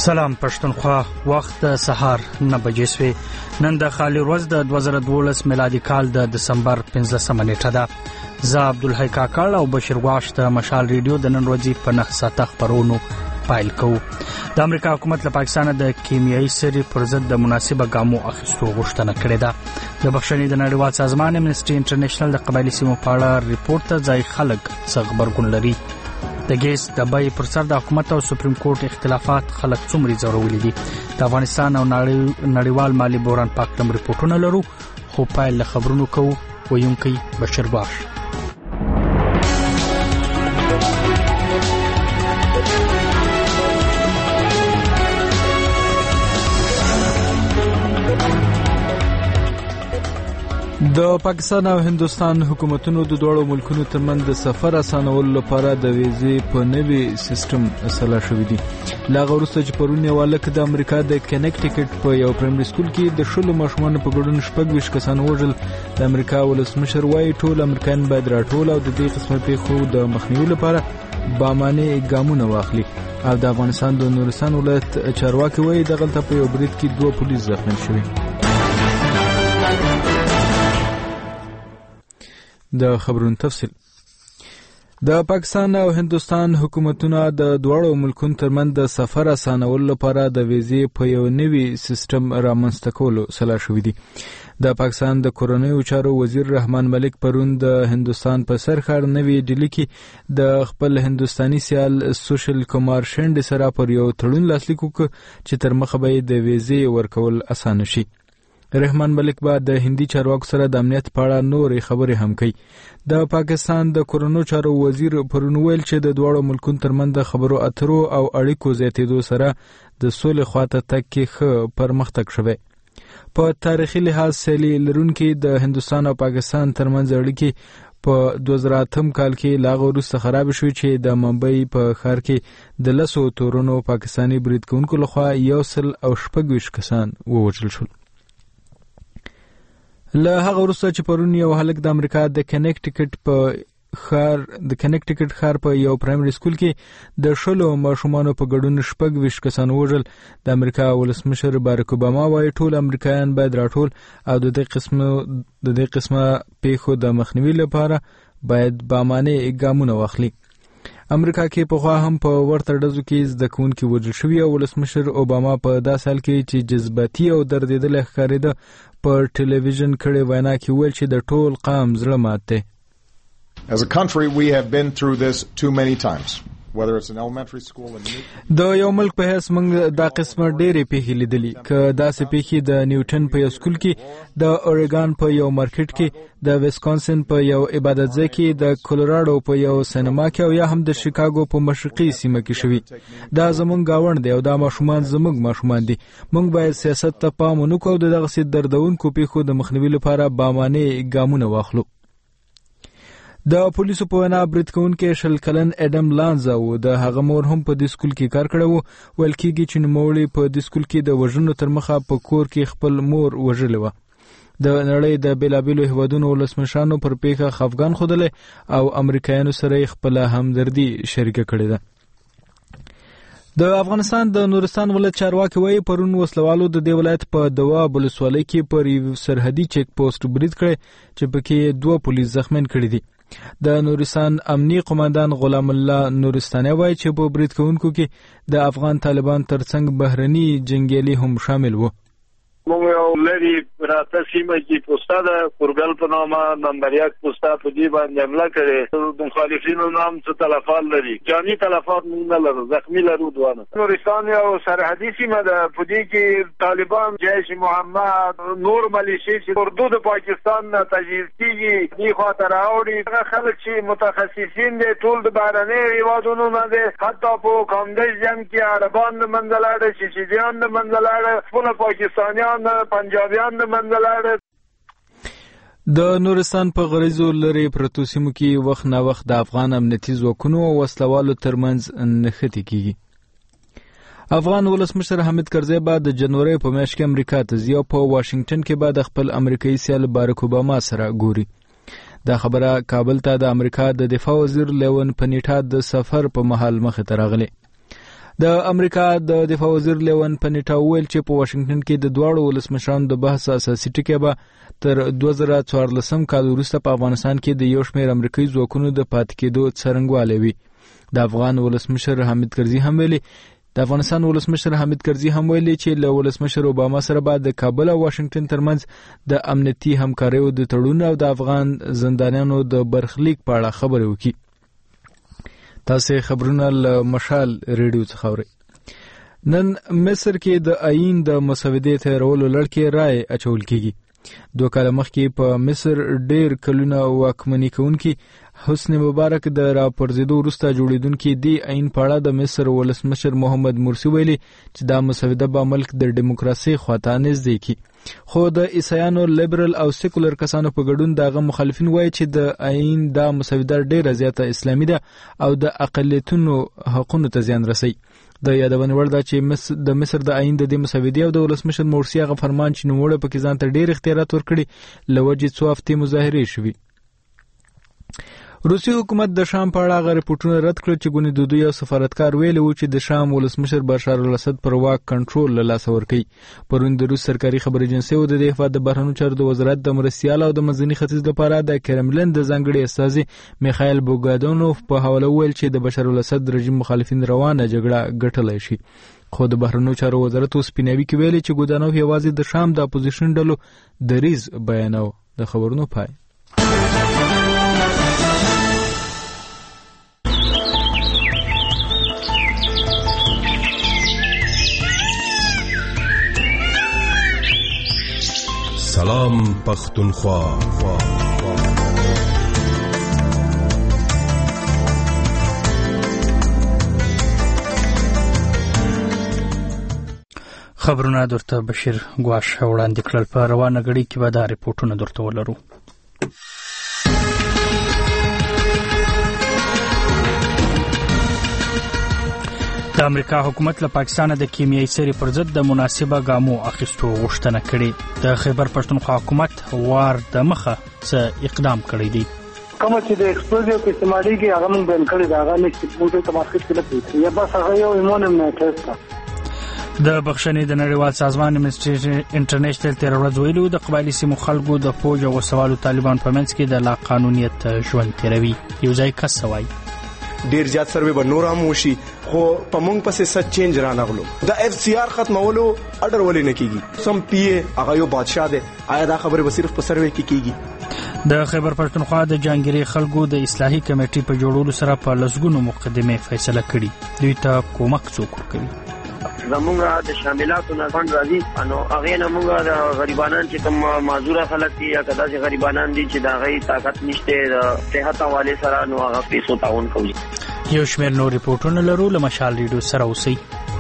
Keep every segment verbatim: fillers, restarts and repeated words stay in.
سلام پښتونخوا، وخت د سهار نه بجې سوې. نن د خالي ورځ د دوه زره دولس میلادي کال د دسمبر پنځلسمه نیټه ده. زه عبدالحی کاکړ او بشیر غواش د مشال ریډیو د نن ورځې په نهه ساعته خبرونو پایل کوو. د امریکا حکومت له پاکستانه د کیمیاوي سرې پر ضد د مناسبه ګامو اخیستو غوښتنه کړې ده. د بخښنې د نړیوال سازمان امنسټي انټرنیشنل د قبایلي سیمو په اړه ریپورت ته ځای خلک څه غبرګون لري. د ګیس د بیې پر سر د حکومت او سپریم کورټ اختلافات خلک څومره ځورولي دي. د افغانستان او نړیوال مالي بحران په اړه ریپورتونه لرو، خو پایل له خبرونو کوو. ویونکی بشیر غواش. د پاکستان او هندوستان حکومتونو د دوړو ملکونو ترمنځ د سفر اسانولو لپاره د ویزې په نوي سیستم اصلاح شوی دی. لا غوړسته چې پرون یو لک د امریکا د کنیکټیکټ په یو پرایمري سکول کې د شلو ماشومانو په ګډون شپږ ویشت کسان وژل. د امریکا ولسمشر وايي ټول امریکایان باید راټول او د دې قسمه پیښو د مخنیوي لپاره بامانه ګامونه واخلي. او د افغانستان د نورستان ولایت چارواکي وايي دغلته په یو برید کې دوه پولیس زخمي شوي. د خبرونو تفصیل. د پاکستان او هندوستان حکومتونه د دواړو ملکونو ترمنځ د سفر اسانولو لپاره د ویزې په یو نوي سیستم رامنځته کولو سلا شوي دي. د پاکستان د کورنیو چارو وزیر رحمان ملک پرون د هندوستان په سرخار نوي ډیلی کې د خپل هندوستاني سیال سوشل کمار شینډ سره پر یو تړون لاسلیک وکړ چې تر مخه به د ویزې ورکول اسانه شي. رحمان ملک به د هندي چارواکو سره د امنیت په اړه نورې خبرې هم کوي. د پاکستان د کورنیو چارو وزیر پرون ویل چې د دواړو ملکونو ترمنځ د خبرو اترو او اړیکو زیاتېدو سره د سولې خواته تګ کې ښه پرمختګ شوی. په تاریخي لحاظ سیلي لرونکي د هندوستان او پاکستان ترمنځ اړیکې په دوه زره اتم کال کې لا وروسته خراب شوې چې د ممبئی په ښار کې د لسو تورونو پاکستاني برید کوونکو لخوا یو سل او شپږ ویشت کسان ووژل شول. له هغه وروسته چې پرون یو هلک د امریکا د کنیکټیکټ په ښار د کنیکټیکټ ښار په یو پرایمري سکول کې د شلو ماشومانو په ګډون شپږ ویشت کسان وژل. د امریکا ولسمشر باراک اوباما وايي ټول امریکایان باید راټول او د دې قسمه د دې قسمه پیښو د مخنیوي لپاره باید بامانه ګامونه واخلي. امریکا کې په خوا هم په ورته ډزو کې زده کوونکي وژل شوي او ولسمشر اوباما په داسې حال کې چې جذباتي او دردېدلی ښکارېده په ټلویزیون کړې وینا کې ویل چې د ټول قام زړه مات دی. As a country we have been through this too many times. Whether it's an elementary school in د یو ملک په هیڅ موږ دا قسمه ډېرې پیښې لیدلي. که داسې پیښې د نیوټن په یو سکول کې، د اورېګان په یو مارکیټ کې، د ویسکانسن په یو عبادت ځای کې، د کولراډو په یو سینما کې او یا هم د شیکاګو په مشرقي سیمه کې شوي. دا زموږ گاوند دی او دا ماشومان زموږ ماشومان دي. موږ باید سیاست ته پام ونه کړو او د دغسې دردونکو پیښو د مخنیوي لپاره بامانه ګامونه واخلو. د پولیسو په وینا برید کوونکی شل کلن اډم لانزا و. د هغه مور هم په دې سکول کې کار کړی و. ویل کېږي چې نوموړی په دې سکول کې د وژنو تر مخه په کور کې خپل مور وژلې وه. د نړۍ د بیلابیلو هیوادونو ولسمشرانو پر پیښه خفګان ښودلی او امریکایانو سره یې خپله همدردي شریکه کړې ده. د افغانستان د نورستان ولایت چارواکي وايي پرون وسلوالو د دې ولایت په دواب ولسوالۍ کې پر یو سرحدي چیک پوسټ برید کړی چې پکې دوه پولیس زخمیان کړي دي. د نورستان امنی قوماندان غلام الله نورستاني وايي چې په برید کوونکو کې د افغان طالبان ترڅنګ بهرني جنگیالي هم شامل وو. موږ یو لري راته سیمه کې پوسټه ده کورګل په نامه نمبر یک پوسټه په دې باندې حمله کړې. د مخالفینو نام څه تلفات لري، جاني تلفات موږ نه لرو، زخمی لرو دوانه. نورستان یو سرحدي سیمه ده، په دې کې طالبان، جیش محمد، نور ملیشي چې اردو د پاکستان نه تجهیز کیږي دې خواته راوړي. هغه خلک چې متخصصین دي ټول د بهرنیو هیوادونو نه دي، حتی په کامدیش جنګ کې عربان د منځه لاړه، چیچیزیان د منځه لاړه، خپل پاکستانیان پنجابیان د منځه لاړه. د نورستان په غریزو لرې پرتو سیمو کې وخت نا وخت د افغان امنیتي ځواکونو او وسلوالو ترمنځ نښتې کیږي. افغان ولسمشر حامد کرزی به د جنوري په میاشت کې امریکا ته ځي او په واشنگټن کې به د خپل امریکایي سیال باراک اوباما سره ګوري. دا خبره کابل ته د امریکا د دفاع وزیر لیون پنیټا د سفر په مهال مخې ته راغلی. د امریکا د دفاع وزیر لیون پنیټا ویل چې په واشنگټن کې د دواړو ولسمشرانو د بحث اساسي ټکی به تر دوه زره څوارلسم کال وروسته په افغانستان کې د یو شمېر امریکایي ځواکونو د پاتې کېدو څرنګوالی وي. د افغان ولسمشر حامد کرزي هم ویلي د افغانستان ولسمشر حامد کرزي هم ویلي چې له ولسمشر اوباما سره به د کابل او واشنگټن ترمنځ د امنیتي همکاریو د تړون او د افغان زندانیانو د برخلیک په اړه خبرې وکړي. تاسو خبرونه له مشال ریډیو څخه اورئ. نن مصر کې د آئین د مسودې تیارولو لړ کې رای اچول کیږي. دوه کاله مخکې په مصر ډیر کلونه واکمني کوونکي حسنی مبارک د راپرزیدو وروسته جوړیدونکي دی آئین په اړه د مصر ولسمشر محمد مرسی ویلي چې دا مسوده به ملک د دیموکراسي خواته نږدې کړي. خو د عیسایانو لیبرل او سیکولر کسانو په ګډون دغه مخالفین وایي چې د آئین دا مسوده ډیره زیاته اسلامي ده او د اقلیتونو حقوقو ته زیان رسوي. د یادونې وړ ده چې د مصر د آئین د دې مسودې او د ولسمشر مرسی هغه فرمان چې نوموړی پکې ځان ته ډېر اختیارات ورکړي له وجې څو هفتې مظاهرې شوي. روسي حکومت د شام په اړه هغه رپورټونه رد کړل چې ګونې د دوی یو سفارتکار ویلي و چې د شام ولسمشر بشار الاسد پر واک کنټرول له لاسه ورکوي. پرون د روس سرکاري خبري ایجنسۍ د دې هیواد د بهرنیو چارو د وزارت د مرستیال او د منځني ختیځ لپاره د کرملین د ځانګړي استازي میخایل بوګادونوف په حواله ویل چې د بشار الاسد رژیم مخالفین روانه جګړه ګټلی شي. خو د بهرنیو چارو وزارت اوس په نوي کې ویلي چې ګودانوف یوازې د شام د اپوزیشن ډلو دریځ بیاناوه. د خبرونو پای. سلام پختونخوا. خبرونه درته بشیر ګواش وړاندې کړل. په روانه غړي کې به دا ریپورتونه درته ولرو. د امریکا حکومت له پاکستان د کیمیاوي سرې پر ضد د مناسبه ګامو اخیستو غوښتنه کړې. د خیبر پښتونخوا حکومت وار د مخه څه اقدام کړی دی. کوم چې د ایکسپوزیو په استعمالي کې هغه موږ بیان کړی دا هغه نشي موږ ته مارکیټ کې نه پېښ یا بس هغه یو ایمونم ټیسټ. د بخښنې د نړیوال سازمان امنیسټي انټرنیشنل تیر ورځ ویلو د قبایلي سیمو خلکو د فوج او وسوالو طالبان په منځ کې د لا قانونیت ژوند تیروي. یو ځای کس وایي ډیر زیات سروې به نور هم وشي خو په موږ پسې ست چینج را نغلو. د اف سی آر ختمولو اډر ولې نه کیږي. سم پی ای هغه یو بادشاه دی. آیا دا خبره به صرف په سروې کې کیږي؟ د خیبر پښتونخوا د جانګيري خلکو د اصلاحي کمیټې په جوړولو سره په لسګونو مقدمه فیصله کړې. دوی ته کومک څوک کوي؟ زمونږ د شاملاتو نه فند راځي انو هغه نه موږ د غریبانان چې کوم معذور خلک دي یا کدا چې غریبانان دي چې دا غي طاقت نشته د صحت حواله سره نو هغه پیسو تعاون کوي. یو شمېر نور ریپورتونه لرو له مشال ریډیو سره اوسئ.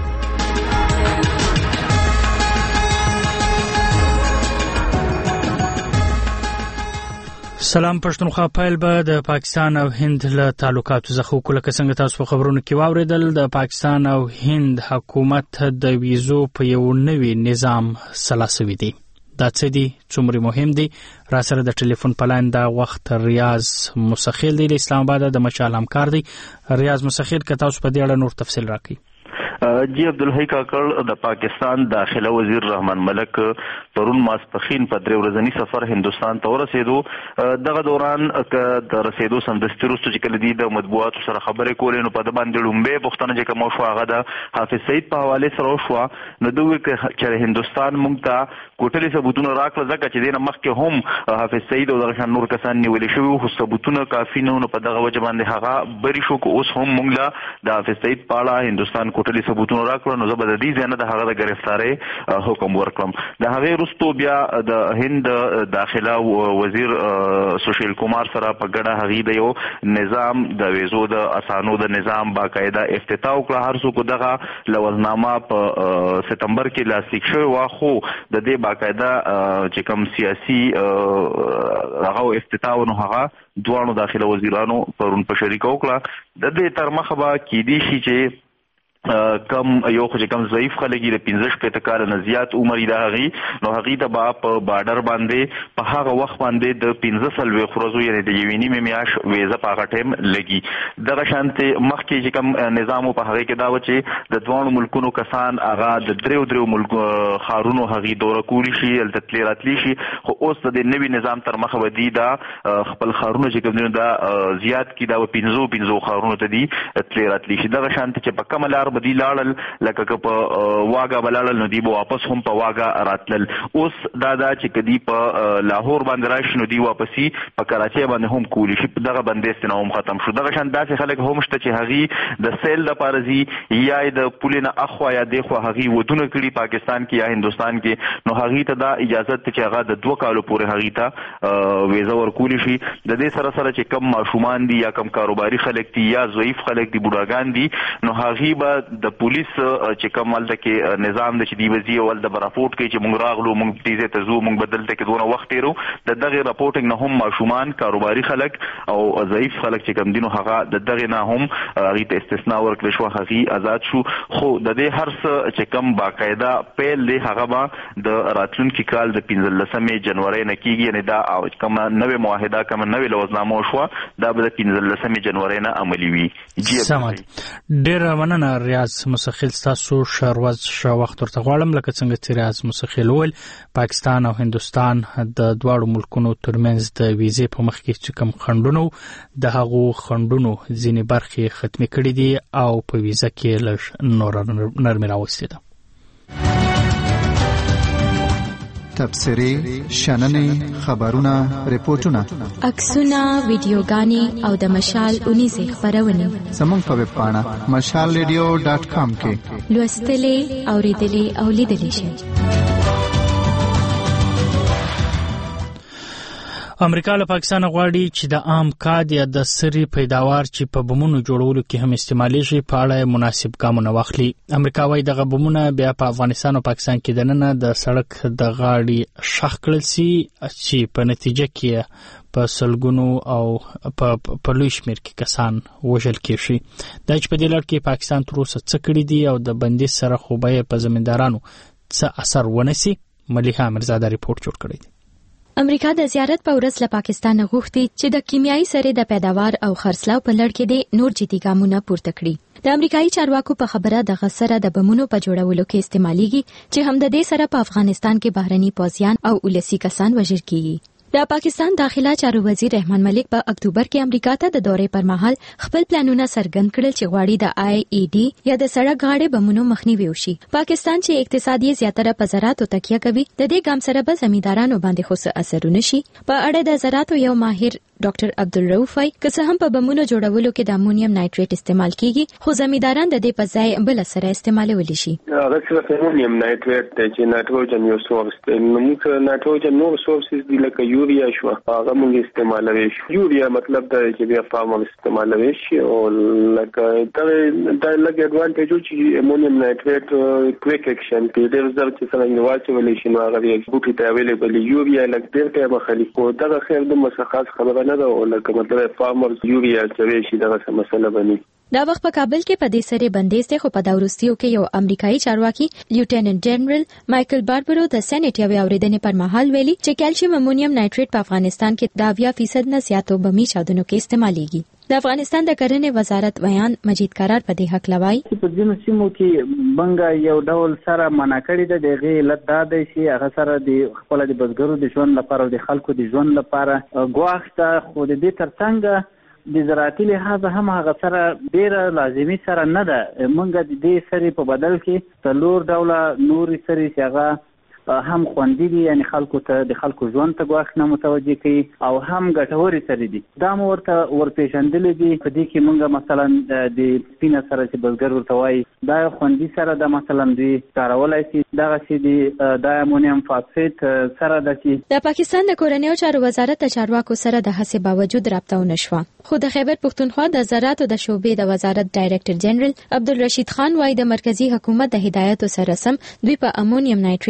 سلام پښتونخوا پیل به د پاکستان او هند له تعلقاتو څخه وکړو. که څنګه تاسو په خبرونو کې واوریدل د پاکستان او هند حکومت د ویزو په یو نوي نظام سلاسوي دي. دا څه دي څومره مهم دي؟ را سره د ټلیفون په لاین دا وخت ریاض مسخیل دی د اسلام آباد د مشال همکار دی. ریاض مسخیل که تاسو په دې اړه نور تفصیل راکړئ. جی عبدالحی کاکړ د پاکستان داخله وزیر رحمان ملک پرون ماسپخین په درې ورځنی سفر هندستان ته ورسېدو. دغه دوران د رسېدو سمدستي وروسته چې کله دی د مطبوعاتو سره خبرې کولې نو په د باندې لومبې پوښتنه چې کوم شو هغه د حافظ سعید په حواله سره وشوه. نو دوی چې هندستان موږ ته کوټلي ثبوتونه راکړل ځکه چې دینه مخکې هم حافظ سعید او دغه نور کسان نیولې شوي خو ثبوتونه کافي نه نو په دغه وجه باندې هغه بری شو. اوس هم موږ له د حافظ سعید په اړه هندستان کوټلي ثبوتونه راکړل نو زه به د دې ځای نه د هغه د ګرفتارۍ حکم ورکړم. د هغې وروستو بیا د هند داخله وزیر سوشیل کمار سره په ګډه هغې د یو نظام د ویزو د اسانو د نظام باقاعده افتتاح وکړه. هر څوک دغه لوزنامه په ستمبر کې لاسلیک شوې وه خو د دې باقاعده چې کوم سیاسي هغه افتتاح نو هغه دواړو داخله وزیرانو پرون په شریکه وکړه. د دې تر مخه به کیدای شي چې کم یو خو چې کم ضعیف خلک د پنځه شپېته کاله نه زیات عمر د هغې نو هغې ته به په بارډر باندې په هغه وخت باندې د پنځه څلوېښت ورځو یعنې د یوې نیمې میاشت ویزه په هغه ټایم لګي. دغه شانتې مخکې چې کوم نظام و په هغې کې دا و چې د دواړو ملکونو کسان هغه د دریو دریو ملکو ښارونو هغې دوره کولی شي هلته تلې راتللی شي. خو اوس د دې نوي نظام تر مخه به دي دا خپل ښارونه چې کوم دي دا زیات کړي دا به پنځو پنځو ښارونو ته دي تلې راتللی شي. دغه شانتې چې په کومه لار به دي لاړل لکه که په واګه به لاړل نو دوی به واپس هم په واګه راتلل. اوس دا دا چې که دوی په لاهور باندې راشي نو دوی واپسي په کراچۍ باندې هم کولی شي. دغه بندیز ترې نه هم ختم شو. دغه شان داسې خلک هم شته چې هغې د سیل دپاره ځي یا یې د پولې نه اخوا یا دېخوا هغې ودونه کړي پاکستان کې یا هندوستان کې نو هغې ته دا اجازت ده چې هغه د دوه کالو پورې هغې ته ویزه ورکولی شي. د دې سره سره چې کم ماشومان دي یا کم کاروباري خلک دي یا ضعیف خلک دي بوډاګان دي نو هغې به د پولیس چې کوم هلته کې نظام دی چې دوی به ځي او هلته به راپورټ کوي چې موږ راغلو موږ دې ځای ته ځو موږ به دلته کې دونه وخت تېرو. د دغې راپورټینګ نه هم ماشومان کاروباري خلک او ضعیف خلک چې کوم دي نو هغه د دغې نه هم هغې ته استثنا ورکړل شوه هغې آزاد شو. خو د دې هر څه چې کوم باقاعده پیل دی هغه به د راتلونکي کال د پنځلسمې جنورۍ نه کېږي یعنې دا کومه نوې معاهده کومه نوې لوزنامه وشوه دا به د پنځلسمې جنورۍ نه عملي وي. سمد ډېره مننه ریاض مسخیل ستاسو شروز ښه وخت ورته غواړم. لکه څنګه چې ریاض مسخیل وویل پاکستان او هندوستان د دواړو ملکونو ترمنځ د ویزې په مخ کې چې کوم خنډونه د هغو خنډونو ځینې برخې ختمې کړي دي او په ویزه کې لږ نوره نرمي راوستې ده. تبصرې، شننې، خبرونه، ریپورتونه، عکسونه، ویډیوګانې او د مشال اونیزې خپرونې زموږ په ویب پاڼه مشال ریډیو ډاټ کام کې لوستلې، اورېدلې او لیدلې شئ. امریکا له پاکستان غواړي چې د عام کاد یا د سری پیداوار چې په بمونو جوړولو کې هم استعمالېږي په اړه مناسب ګامونه واخلي. امریکا وايي دغه بمونه بیا په افغانستان او پاکستان کې دننه د سړک د غاړې شخ کړل سي چې په نتیجه کې په سلګونو او په لوی شمېر کې کسان وژل کېږي. دا چې په دې لړ کې پاکستان تر اوسه څه کړي دي او د بندیز سره خو به په زمیندارانو څه اثر ونه سي. ملیحه امیرزاده ریپورت جوړ کړی دی. امریکا د زیارت په ورځ له پاکستان غوښتي چې د کیمیاوي سرې د پیداوار او خرڅلاو په لړ کې د نور جدي ګامونه پورته کړي. د امریکایي چارواکو په خبره د غسره د بمونو په جوړولو کې استعماليږي چې هم د دې سره په افغانستان کې بهرني پوځیان او ولسی کسان وژل کیږي. د پاکستان داخله چارو وزیر رحمان ملک په اکتوبر کې امریکا ته د دورې پر مهال خپل پلانونه څرګند کړل چې غواړي د آی ای ډي یا د سړک غاړې بمونو مخنیوي وشي. پاکستان چې اقتصادي زیاتره په زراعتو تکیه کوي د دې ګام سره به زمیندارانو باندې خو څه اثرونه شي. په اړه د زراعتو یو ماهر ډاکټر عبدالرؤف وايي که څه هم په بمونو جوړولو کې د امونیم نایټریټ استعمال کیږي خو زمینداران د دې په ځای بل سره استعمالولی شي. هغه چې امونیم نایټریټ چې نایټروجن یو سورس دی نو موږ نایټروجن نور سورسز دی لکه یوریا شو هغه موږ استعمالوي. یوریا مطلب دا چې بیا فارمر استعمالوي شي او لکه دا د لګ اډوانټیج چې امونیم نایټریټ کویک اکشن کې د رزلټ څخه واچول شي نو هغه یې بوټي ته اویلیبل یوریا لکه ډېر ته مخالف او دا خیر د مسخص خبره نه ده او لکه مطلب فارمرز یوریا چې شي دا څه مسله بني. دا وخت په کابل کې په دې سره بندیز ته خو په داورستیو کې یو امریکایي چارواکي لیوټیننټ جنرال مایکل باربرو د سېنات یو اوریدنې پر مهال ویلي چې کیلشیم امونیم نایټریټ په افغانستان کې د اویا فیصد نه زیاتو بمی چاودنو کې استعمالېږي. د افغانستان د کرنې وزارت ویان مجید قرار په دې حق لوي چې په ځینو سیمو کې بنګا یو ډول سره منع کړی د دغه علت دا دی چې هغه سره د خپل د بزګرو د ژوند لپاره او د خلکو د ژوند لپاره ګواښ خو د دې ترڅنګ د زراعتي لحاظ هم هغه سره ډېره لازمي سره نه ده. موږ د دې سرې په بدل کې څلور ډوله نورې سرې چې هغه هم خوندي دي یعنی خلکو ته د خلکو ژوند ته ګواښ نه متوجه کوي او هم ګټورې سرې دي. دا مو ورته ورپېژندلې دي. په دې کې موږ مثلا د سپینه سره چې بزګر ورته وایي دا خوندي سره ده مثلا دوی کارولی شي. دغسې د د امونیم فاسفیټ سره ده چې د پاکستان د کورنیو چارو وزارت د چارواکو سره د هڅې باوجود رابطه ونه شوه. خو د خیبر پښتونخوا د زراعتو د شعبې د وزارت ډایرکټر جنرال عبدالرشید خان وايي د مرکزی حکومت د هدایتو سره سم دوی په امونیم نایټریټ بندیز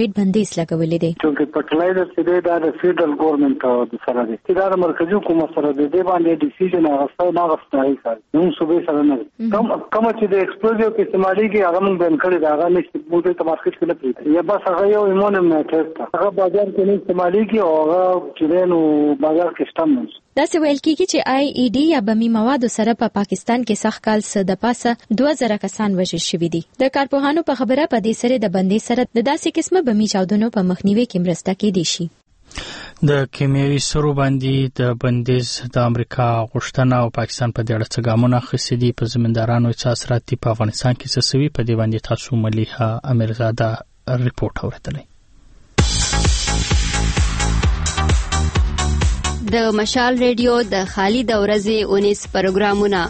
نوټیس لګولې دی. چې پټلای د سیده د فدرال ګورنمنت سره دی چې دا مرکزی حکومت سره دی دی باندې ډیسیژن هغه نه غوښتای کوي نو صوبې سره نه کوم کوم چې د ایکسپلوزیو په استعمالي کې هغه موږ بیان کړی دا هغه نشي موږ ته مارکیټ کې نه پریږدي یا بس هغه یو ایمونم نه ټیسټ هغه بازار کې نه استعمالي کې او هغه چې نو بازار کې شتم نه دا څه ویل کیږي چې آی ای ډي یا بمی موادو سره په پا پاکستان کې سخت کال څخه د پاسه دوه زره کسان وژل شوي دي. د کارپوهانو په خبره په دې سره د بندي سره د داسې قسمه بمی چاودنو په مخنیوي کې مرسته کېدی شي. د کیمیاوي سرو باندې د بندیز د امریکا غوښتنه او پاکستان په دې اړه څه ګامونه اخیستي دي په زمیندارانو څه اثرات دي په افغانستان کې څه سوي په دې باندې تاسو مليحه امیرزاده ریپورت اورېدلی. د مشال ریډیو د خالي د ورځې اونیس پروګرامونه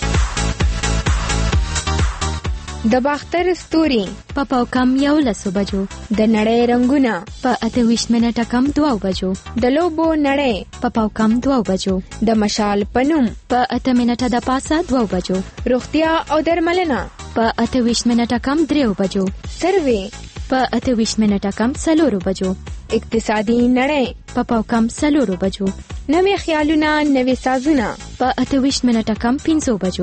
د باختر ستوري په پاو کم یو لسو بجو، د نړۍ رنگونه په اته ویشت منټه کم دوه بجو، د لوبو نړۍ په پاو کم دوه بجو، د مشال پنوم په اته منټه د پاسه دوه بجو، روغتیا او درملنه په اته ویشت منټه کم درې بجو، سروي په اته ویشت منټه کم څلور بجو، اقتصادي نړۍ په پاو کم څلور بجو، نوې خیالونه نوې سازونه په اته ویشت منټه کم پنځه بجو.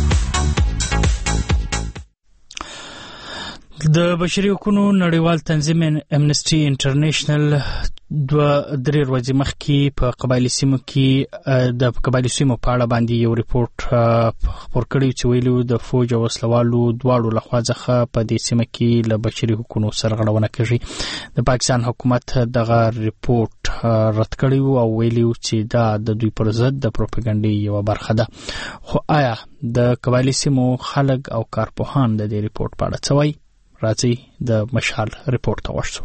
د بشري حقوقو نړیوال تنظیم امنسټي انټرنیشنل دوه درې ورځې مخکې په قبایلي سیمو کې د قبایلي سیمو په اړه باندې یو ریپورت خپور کړی چې ویلو د فوج او وسلوالو دواړو لخوا څخه په دې سیمه کې له بشري حقوقو سرغړونه کیږي. د پاکستان حکومت دغه ریپورت رد کړی او ویلو چې دا د دوی پر ضد د پروپاګاندا یو برخه ده. خو آیا د قبایلي سیمو خلک او کارپوهان د دې ریپورت په اړه څه وایي؟ راځي د مشال ریپورت ته ورشو.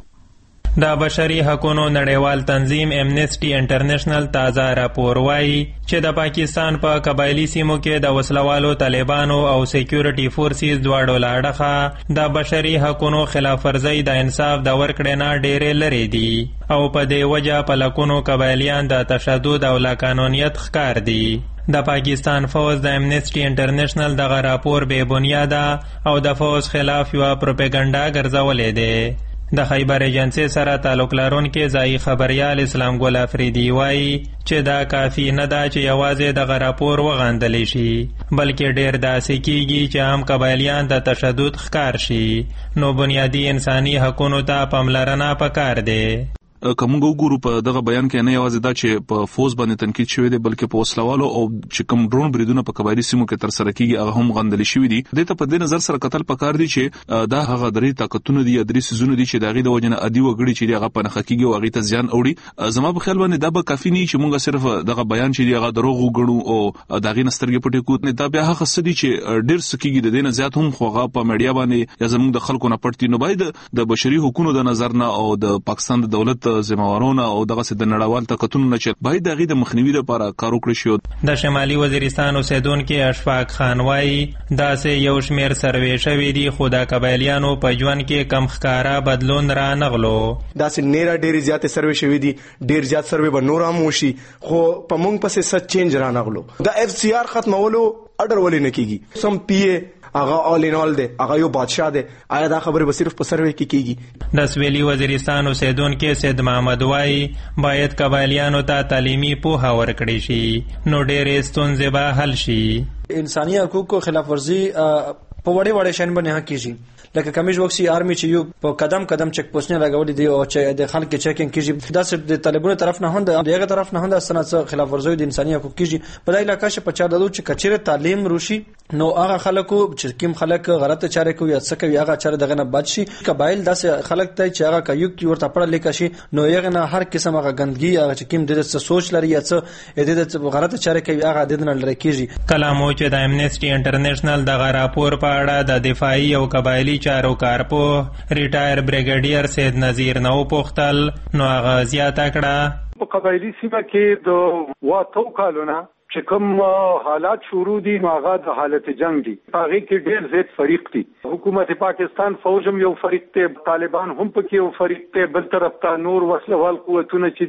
د بشري حقوقو نړیوال تنظیم امنسټي انټرنیشنل تازه راپور وايي چې د پاکستان په پا قبایلی سیمو کې د وسلوالو طالبانو او سکیورټي فورسز دواړو لاړه د بشري حقوقو خلاف ورزي د انصاف د ورکړې نه ډېرې لري دي او په دې وجه په لکونو قبایلیان د تشدد او لاقانونیت ښکار دي. د پاکستان فوج د امنسټي انټرنیشنل دغه راپور بے بنیاده او د فوج خلاف یو پروپاګاندا ګرځولې ده. د خیبر ایجنسی سره تعلق لرونکي ځایي خبريال اسلام ګل افریدي وایي چې دا کافي نه ده چې یوازې دغه راپور وغندل شي بلکې ډېر داسې کیږي چې هم قبایلیان د تشدد ښکار شي نو بنیادی انساني حقوقو ته پاملرنه پکار دی. کومګو ګورو په دغه بیان کې نه یوازې دا چې په فوز باندې تنقید شوی دی بلکې په وسلوالو او چې کوم ډرون بریدونه په قبایلی سیمو کې تر سره کیږي هغه هم غندل شوی دي. د ته په دې نظر سره قتل پکار دي چې دا هغه درې طاقتونه دي درې سيزونه دي چې دغه د وجنه ادي وګړي چې هغه په نخکیږي او هغه ته ځان اوړي. زما په خیال باندې دا به کافي نه چې مونږ صرف دغه بیان چې هغه دروغ وګړو او دغه نسترګې پټې کوت نه دا بیا هغه سدي چې ډېر سکیږي د دې نه زیات هم خوغه په میډیا باندې یا زموږ د خلکو نه پټي نو باید د بشري حقوقو د نظر نه او د پاکستان د دولت ذمہوارانو او دغه د نړیوال طاقتونو نه چې باید دغه د مخنیوي لپاره کار وکړي شو. د شمالي وزیرستان اوسیدونکو اشفاق خان وایي دا سه یو شمیر سروې شوې دي خو د قبایلیانو په ژوند کې کم ښکارا بدلون را نغلو. دا سه نیره ډېر زیات سروې شوې دي ډېر زیات سروې به نور هم وشي خو په مونږ پسې ست چینج را نغلو. د اف سی آر ختمولو اډر ولې نه کیږي سم پی ای هغه اول ان اول دی هغه یو بادشاہ دی آیا دا خبره به صرف په سروې کې کیږي؟ د سویلي وزیرستان اوسیدونکو سید محمد وایي باید قبایلیانو ته تعلیمي پوهه ورکړي شي نو ډېرې ستونزې به حل شي. انساني حقوقو خلاف ورزي په وړې وړې شین باندې ها کیږي لکه کمیج وکسي آرمي چې یو په قدم قدم چک پوسټونه لګولې دي او چې د خلک چیکینګ کیږي دا صرف د طالبانو طرف نه هند دغه طرف نه هند سنت خلاف ورزي د انساني حقوق کیږي په دای علاقې چې پچا دلو چې کچره تعلیم روشي نو هغه خلکو چې کوم خلک غلطه چارې کوي یا څه کوي هغه چارې دغه نه بچ شي. قبایل داسې خلک ته چې هغه کایو کی ورته پړه لیکه شي نو یغه نه هر قسم هغه ګندګي هغه چې کوم د څه سوچ لري یا څه د غلطه چارې کوي هغه د نه لری کیږي. کلامو چې د امنسټي انټرنیشنل دغه راپور په اړه د دفاعي او قبایلی چارو کارپو ریټایر بریګیډیر سید نذیر نو پوختل نو هغه زیاته کړه په قبایلی سیمه کې د واتو کالونه چې کوم حالات شروع دي نو هغه د حالت جنگ دي هغه کې ډېر زیات فریق دي. حکومت پاکستان فوجم یو فریق ته طالبان هم پکې یو فریق ته بل طرف ته نور وسلوال قوتونه چې دي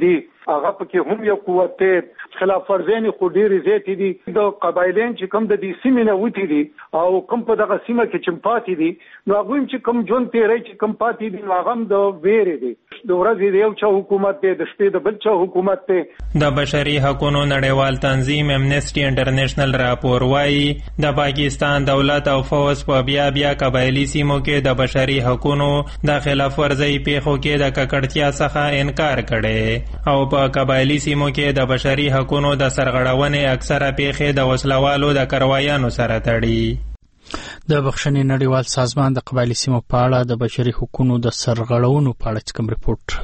هغه پکې هم یو قوت ته خلاف ورزین خو ډېر زیات دي د قبایلین چې کوم د دې سیمې نه وتی دي او کوم په دغه سیمه کې چې پاتې دي نو هغه چې کوم جون تیرې چې کوم پاتې دي نو هغه د ویرې دي د ورځې د یو چا حکومت دی د شپې د بل چا حکومت دی. د بشري حقوقو نړیوال تنظیم امنیسټي انټرنیشنل راپور وايي د پاکستان دولت او فوج په بیا بیا قبایلی سیمو کې د بشري حقوقو د خلاف ورزۍ پیښو کې د ککړتیا څخه انکار کړي او په قبایلی سیمو کې د بشري حقوقو د سرغړونې اکثره پیښې د وسلوالو د کاروایانو سره تړي. د بخښنې نړیوال سازمان د قبایلی سیمو په اړه د بشري حقوقو د سرغړونو په اړه کوم ریپورت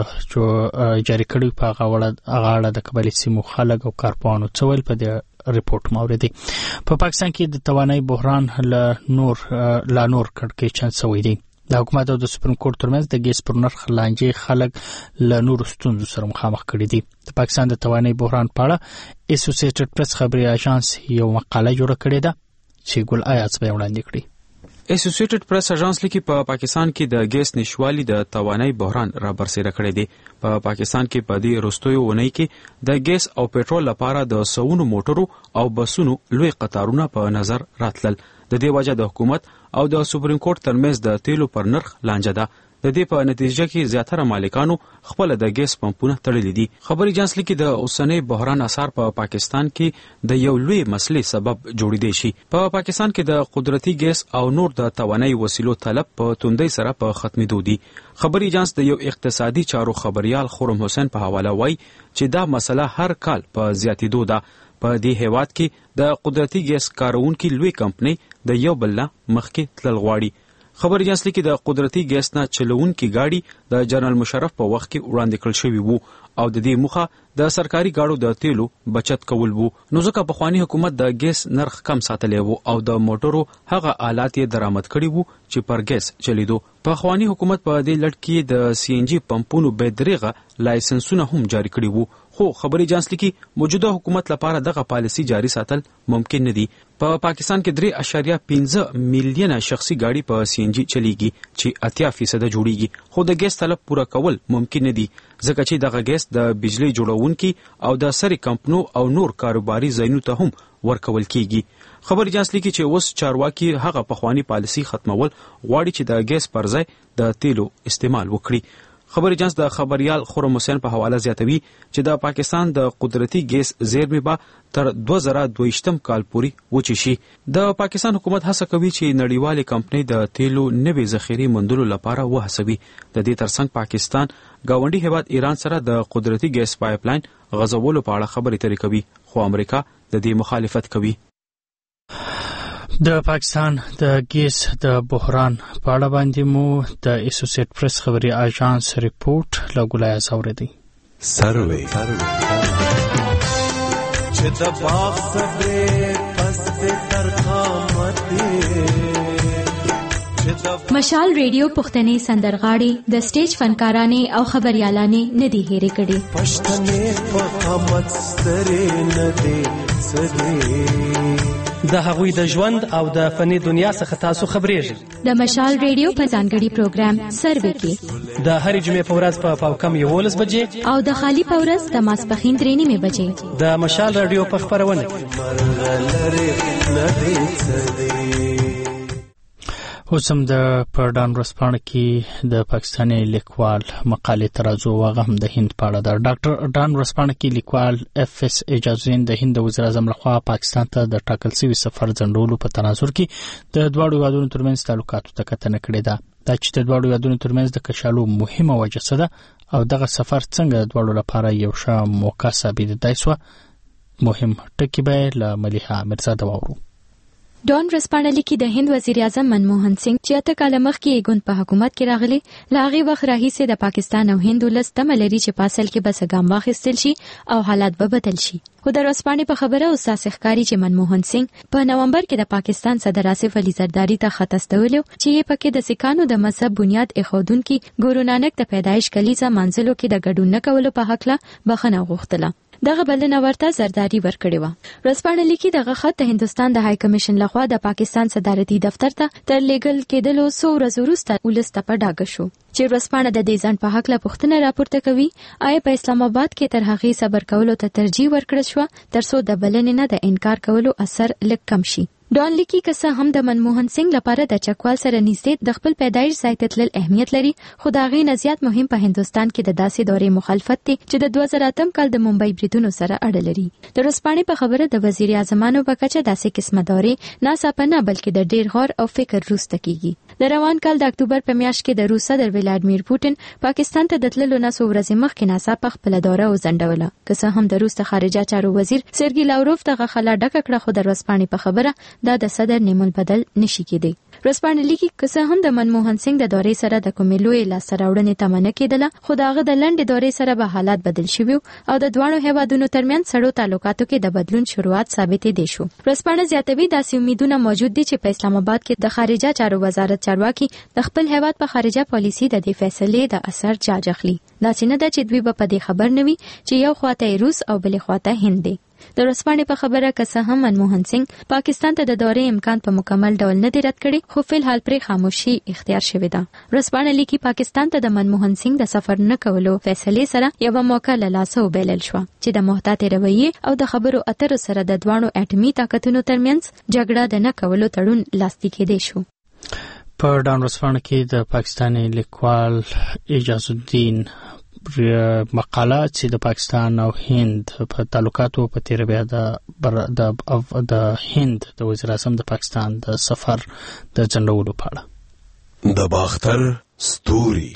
چې جاری کړی په هغه اړه د قبایلی سیمو خلک او کارپوهانو څه ویل په دې ریپورت موردي. په پاکستان کې د توانایي بحران له نور لا نور کړکېچن شوی دی. د حکومت او د سپریم کورټ ترمنځ د ګیس پر نرخ لانجې خلک له نورو ستونزو سره مخامخ کړي دي. د پاکستان د توانایي بحران په اړه اسوسییټډ پریس خبري اژانس یو مقاله جوړه کړې ده چې ګل آیات به وړاندې کړي. اسوسییټډ پریس اژانس لیکي په پا پاکستان کې د ګیس نشوالي د توانایي بحران را برسېره کړی دی. په پا پاکستان کې په دې وروستیو اونۍ کې د ګیس او پېټرول لپاره د سونو موټرو او بسونو لوی قطارونه په نظر راتلل. د دې وجه د حکومت او د سپریم کورټ ترمنځ د تیلو پر نرخ لانجه ده. د دې په نتیجه کې زیاتره مالکانو خپل د ګیس پمپونه تړلي دي. خبري اژانس لیکي د اوسنۍ بحران اثر په پا پاکستان کې د یو لوی مسلې سبب جوړیدي شي. په پا پاکستان کې د قدرتي ګیس او نور د توانایي وسیلو طلب په توندۍ سره په ختمېدو دي. خبري اژانس د یو اقتصادي چارو خبريال خورم حسین په حواله وایي چې دا مسله هر کال په زیاتېدو ده. په دې هیواد کې د قدرتي ګیس کارونکو لوی کمپنۍ د یو بل نه مخکې تلل غواړي. خبر اژانس لیکي د قدرتي ګیس نه چلوونکي گاډي د جنرال مشرف په وخت کې وړاندې کړل شوی وو او د دې موخه د سرکاري گاډو د تیلو بچت کول وو. نو ځکه په خواني حکومت د ګیس نرخ کم ساتلی وو او د موټرو هغه آلات یې درآمد کړي وو چې پر ګیس چلیدو. په خواني حکومت په دې لړ کې د سی ان جی پمپونو به دریغه لایسنسونه هم جاری کړي وو. خو خبري اژانس لیکي موجوده حکومت لپاره دغه پالیسی جاری ساتل ممکن نه دي. په پا پاکستان کې درې اشاریه پنځه میلیونه شخصي گاډي په سی ان جی چلیږي چې اتیا فیصد جوړیږي. خو د ګیس طلب پوره کول ممکن نه دي ځکه چې دغه ګیس د بجلی جوړونکي او د سری کمپنو او نور کاروباري ځایونو ته هم ورکول کیږي. خبر اژانس لیکي چې اوس چارواکي هغه پخوانی پالیسی ختمول غواړي چې د ګیس پر ځای د تیلو استعمال وکړي. خبر اژانس د خبريال خورم حسین په حواله زیاتوي چې د پاکستان د قدرتي ګیس زیرمې به تر دوه زره دوه کال پورې وچی شي. د پاکستان حکومت هڅه کوي چې نړیوالې کمپنۍ د تیلو نوې ذخیرې موندلو لپاره وهڅوي. د دې ترڅنګ پاکستان گاونډي هیواد ایران سره د قدرتي ګیس پایپ لاین غځولو په اړه خبرې اترې کوي خو امریکا د دې مخالفت کوي. د پاکستان د ګیس د بحران په اړه باندې مو د اسوسییټ پریس خبري اژانس ریپورت لګولای اوریدي. سروي چې د باغ صبر پس تر قامت مشال ریډیو پښتني سندرغاړي د سټیج فنکارانه او خبريالانه ندي هېره کړي. پښتني په قامت ستري ندي سدي د هغوی د ژوند او د فني دنیا څخه تاسو خبرېږئ. د مشال ریډیو په ځانګړي پروګرام سروي کې د هرې جمعې په ورځ په پاوکم یولس بجې او د خالی په ورځ د ماسپښین درې نیمې بجې د مشال ریډیو په خبرونه اوس هم د پردان ورځپاڼه کې د پاکستاني لیکوال مقالې ترازو واغه هم د هند په اړه ده. ډاکټر ډان ورځپاڼه کې لیکوال اف اس اجازین د هند وزیر اعظم لخوا پاکستان ته د ټاکل شوي سفر ځنډولو په تناظر کې د دواړو هیوادونو ترمنځ تعلقاتو ته کتنه کړې ده. دا چې د دواړو هیوادونو ترمنځ د کشالو مهمه وجه څه ده او دغه سفر څنګه د دواړو لپاره یو ښه موقع ثابتېدای شوه. مهم ټکي به له ملیحه میرزاده واورو. ډان ورځپاڼه لیکي د هند وزیر اعظم منموهن سنگ چې اته کاله مخکې ګوند په حکومت کې راغلی له هغې وخت راهیسې د پاکستان او هند ولس تمه لري چې په اصل کې به څه ګام واخیستل شي او حالات به بدل شي. خو د ورځپاڼې په خبره اوس ښکاري چې منموهن سنگ په نومبر کې د پاکستان صدر آصف علي زرداري ته خط استولی چې یې پکې د سکانو د مذهب بنیاد ایښودونکي ګورو نانک د پیدایش کلیزه منځلو کې د ګډون نه کولو په هکله بخښنه وغوښتله. دغه بلنه ورته زرداری ورکړې و. ورځپاڼه لیکي دغه خط د هندستان د های کمیشن لخوا د پاکستان صدارتي دفتر ته تر لیږل کېدلو څو ورځې وروسته ولس ته په ډاګه شو چې ورځپاڼه د دې ځنډ په هکله پوښتنه راپورته کوي آیا په اسلام آباد کې تر هغې صبر کولو ته ترجیح ورکړل شوه تر څو د بلنې نه د انکار کولو اثر لږ کم شي. ډان لیکي که څه هم د منموهن سنگ لپاره د چکوال سره نږدې د خپل پیدایش ځای ته تلل اهمیت لري خو د هغې نه زیات مهم په هندوستان کې د داسې دورې مخالفت دی چې د دوه زره اتم کال د ممبئی بریدونو سره اړه لري. د ورځپاڼې په خبره د وزیر اعظمانو په کچه داسې قسمه دورې ناڅاپه نه بلکې د ډیر غور او فکر وروسته کیږي. د روان کال د اکتوبر په میاشت کې د روس صدر ولادیمیر پوتین پاکستان ته د تللو نه څو ورځې مخکې ناڅاپه خپله دوره وځنډوله. که څه هم د روس د خارجه چارو وزیر سرګي لاوروف دغه خلا ډکه کړه خو د ورځپاڼې په خبره دا د صدر نیمون بدل نشي کېدی. ورځپاڼه لیکي که څه هم د منموهن سنگ د دورې سره د کومې لویې لاسته راوړنې تمه نه کېدله خو د هغه د لنډې دورې سره به حالات بدل شوي او د دواړو هیوادونو ترمنځ سړو تعلقاتو کې د بدلون شروعات ثابتېدی شو. ورځپاڼه زیاتوي داسې امیدونه موجود دي چې په اسلام آباد کې د خارجه چارو وزارت چارواکي د خپل هیواد په خارجه پالیسي د دې فیصلې د اثر جاج اخلي. داسې نه ده چې دوی به په دې خبر نه وي چې یو خواته روس او بلې خواته هند دی. د ورځپاڼې په خبره که څه هم منموهن سنگ پاکستان ته د دورې امکان په مکمل ډول نه دی رد کړی خو فلحال پرې خاموشي اختیار شوې ده. ورځپاڼه لیکي پاکستان ته د منموهن سنگ د سفر نه کولو فیصلې سره یوه موقع له لاسه وبایلل شوه چې د محتاطې رویې او د خبرو اترو سره د دواړو اټومي طاقتونو ترمنځ جګړه د نه کولو تړون لاسلیک کېدی شو. په ډان ورځپاڼه کې د پاکستاني لیکوال اعجاز الدین مقاله چې د پاکستان او هند په تعلقاتو په تیر بیا د د د هند د وزیر اعظم د پاکستان د سفر د ځنډولو په اړه د باختر ستوري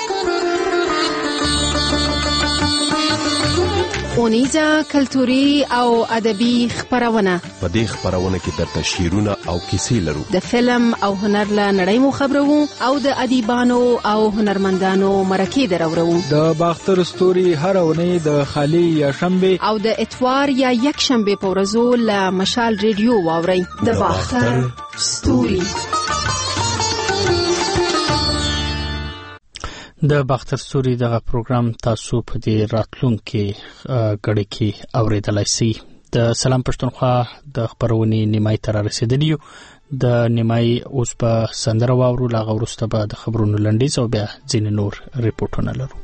اونیزه کلتوري او ادبي خبرونه. په دې خبرونه کې درته شعرونه او کیسې لرو. د فلم او هنر له نړۍ مو خبرو او د ادیبانو او هنرمندانو مرکې درورو. د باختر ستوري هر اونۍ د خالی یا شنبه او د اتوار یا یک شنبه په ورځو له مشال ریډیو واوري. د باختر ستوري. د باختر ستوري دغه پروګرام تاسو په دې راتلونکي غړي کې اوریدلای شئ. د سلام پښتونخوا د خبرونې نیمای تر رسیدلی یو. د نیمای اوس په سندره واورو لا غوړسته به د خبرونو لنډیز او بیا ځین نور ریپورتونه لرو.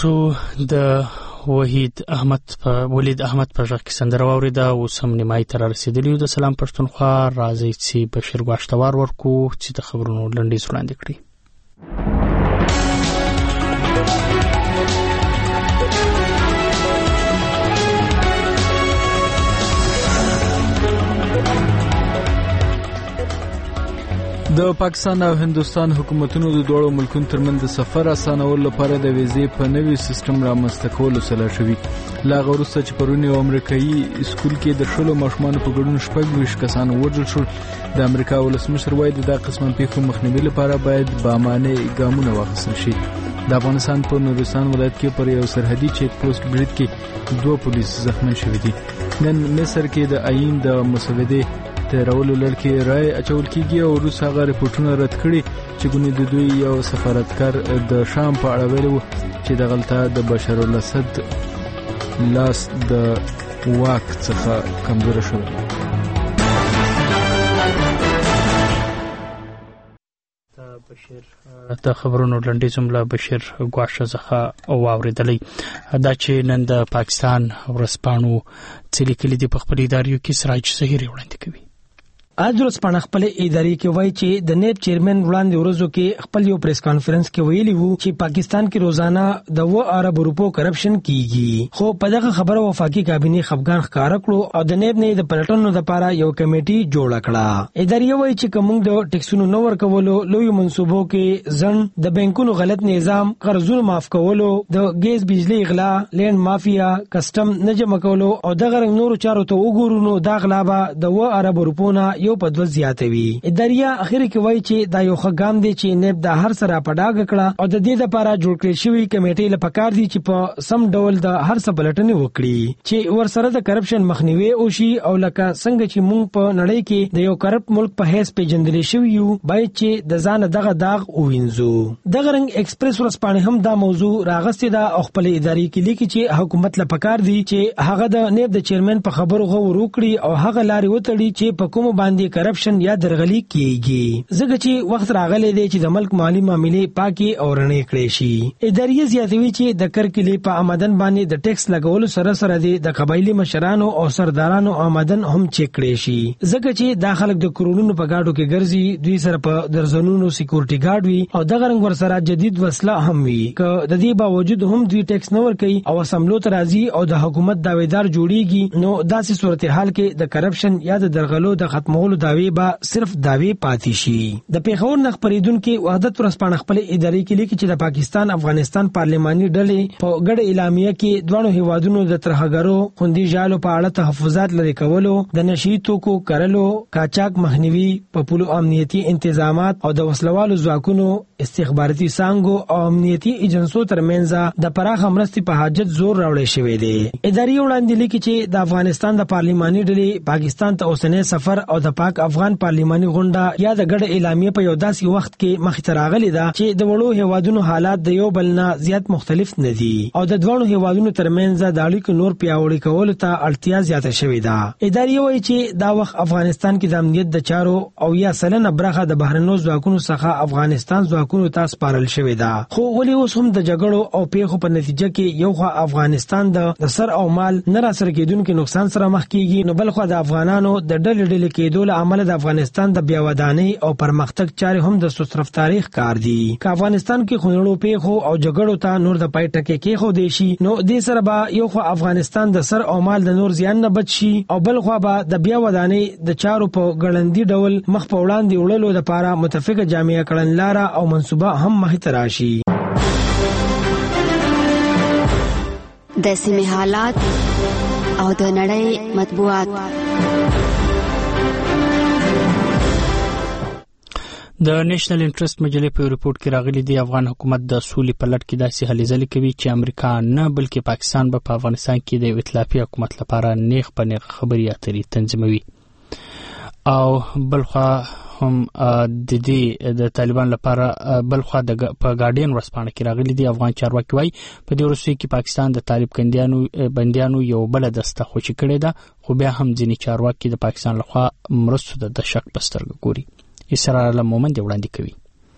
تاسو د وحید احمد په ولید احمد په ژغ کې سندره واوریده او سم نیمای تر رسیدلی د سلام پښتونخوا راځي چې بشیر غواړتوار ورکو چې د خبرونو لنډیز وړاندې کړي. د پاکستان او هندوستان حکومتونو د دوړو ملکونو ترمنځ د سفر اسانولو لپاره د ویزې په نوي سیستم رامنځته کولو سره شوی. لا غوښته چې پرونی امریکایي اسکول کې د شلو ماشومان په ګډون شپږ ویشت کسان وژل شول. د امریکا ولسمشر وایي د قسم پیښو مخنیوي لپاره باید بامانه ګامونه واخیستل شي. د افغانستان په نورستان ولایت کې پر یو سرحدي چیک پوسټ برید کې دوه پولیس زخمی شوي دي. نن مصر کې د آئین د مسودې تیرولو لړ رای اچول کیږي او روس هغه رپورټونه رد کړي چې ګونې د دوی یو سفارتکار د شام په اړه ویلي و چې د غلطه د بشار الاسد لاس د واک څخه کمزوره شوی. د خبرونو لنډیز هم له بشیر ګواښه څخه واوریدلی. دا چې نن د پاکستان ورځپاڼو څه لیکلي دي په خپل اداریو کې سراج ظهیري وړاندې کوي. اج ورځپاڼه خپل اداري کې وایي چې د نیب چیرمن وړاندې ورځو کې خپل یو پریس کانفرنس کې ویلي وو چې پاکستان کې روزانه د و عرب روپو کرپشن کیږي. خو په دغه خبره وفاقي کابینه خفګان ښکار کړو او د نیب نه د پلټنو لپاره یو کمیټي جوړ کړه. اداري وایي چې کوم د ټیکسونو نو ورکولو لوی منصوبو کې ځن د بانکونو غلط نظام قرضونو معاف کولو د ګیس بجلی غلا لینډ مافیا کسٹم نه جمع کولو او دغه نورو چارو ته وګورو نو دا غلا به د و عرب روپونه یو په دوه زیاتوي. اداریا اخر کې وایي چې دا یو ښه دی چې نیب د هر سره پډاګ کړه او د دې لپاره جوړ کړل شوی کمیټې لپاره دي چې په سم ډول د هر څه پلټنې وکړي چې ورسره د کرپشن مخنیوي وشي او لکه څنګه چې موږ په نړۍ کې د یو کرپټ ملک په حیث پیژندل شوی یو باید چې د ځان دغه داغ ووینځو. دغه رنګ ایکسپریس ورځپاڼه هم دا موضوع راغستې ده او خپل اداري کې لیکي چې حکومت لپاره دي چې هغه د نیب د چیرمن په خبرو غوړ وکړي او هغه لاري وتړي چې په کوم باندې کرپشن یا درغلي کیږي ځکه چې وخت راغلی دی چې د ملک مالی معاملې پاکي او رڼې کړي شي. اداري زیاتوي چې د کرکلي په آمدن باندې د ټیکس لګولو سره سره د قبایلی مشرانو او سردارانو آمدن هم چیک کړي شي ځکه چې د خلک د کرونو په گاډو کې ګرځي دوی سره په درزنونو سکیورټي گارد وي او د غرنګ ور سره جدید وسله هم وي که د دې باوجود هم دوی ټیکس نه ورکوي او اسمبلو ته راځي او د حکومت داویدار جوړیږي نو داسې صورتحال کې د کرپشن یا د درغلو د ختمولو داوی با صرف داوی پاتې شي. د پیښور نخ پریدونکو وحدت ورځپاڼه خپل اداري کې لیکي چې د پاکستان افغانستان پارلماني ډلې په ګډ اعلامیه کې دوه هیوادونو د ترهګرو خوندي جالو په اړه تحفظات لري کولو د نشي توکو کرلو کاچاک مخنیوي په پولو امنیتي تنظیمات او د وسلوالو ځواکونو استخباراتي څنګه او امنیتي ایجنسو ترمنځ د پراخ مرستې په حاجت زور راوړی شوی دی. اداري وړاندې لیکي چې د افغانستان د پارلماني ډلې پاکستان ته اوسنۍ سفر او د پاک افغان پارلماني غونډه یا د ګډ اعلامیه په یو داسې وخت کې مخ ته راغلي ده چې د وړو هیوادونو حالات د یو بل نه زیات مختلف نه دي او د دوه هیوادونو ترمنځ د اړیکو نور پیاوړی کولو ته اړتیا زیاته شوې ده. اداري وایي چې دا وخت افغانستان کې د امنیت د چارو او یا سلنه برخه د بهرنیو ځواکونو څخه افغانستان ځواکونو ته سپارل شوې ده. خو ولې اوس هم د جګړو او پیښو په نتیجه کې یو خو افغانستان د سر او مال نه را سره کېدونکو نقصان سره مخ کیږي نو بل خو د افغانانو د ډلې ډلې کېدو له عمل د افغانستان د بیاودانۍ او پرمختګ چارې هم د سوسرف تاریخ کار دي. که افغانستان کې خونړو پیښو او جګړو ته نور د پای ټکي کې خو دی شي نو دې سره به یو خو افغانستان د سر او مال د نور زیان نه بچ شي او بل خو به د بیاودانۍ د چارو په ګړندی ډول مخ په وړاندې وړلو لپاره متفقه جامعه کړنلاره او منصوبه هم مخ ته راشي. د سیمې حالات او د نړۍ مطبوعات. د نېشنل انټرست مجلې په ریپورت کې راغلي دی افغان حکومت د سولې په لټ کې داسې هلې ځلې کوي چې امریکا نه بلکې پاکستان به په افغانستان کې د ائتلافي حکومت لپاره نیغ په نیغ خبرې اترې تنظیموي او بلخوا هم د دې د طالبان لپاره بلخوا د په ګارډین ورځپاڼه کې راغلي دی افغان چارواکي وايي په دې وروستیو کې پاکستان د طالب کندیانو بندیانو یو بل دسته خوشي کړې ده خو بیا هم ځینې چارواکي د پاکستان لخوا مرستو د شک په سترګه ګوري. اسرار الله مومند وړاندې کوي.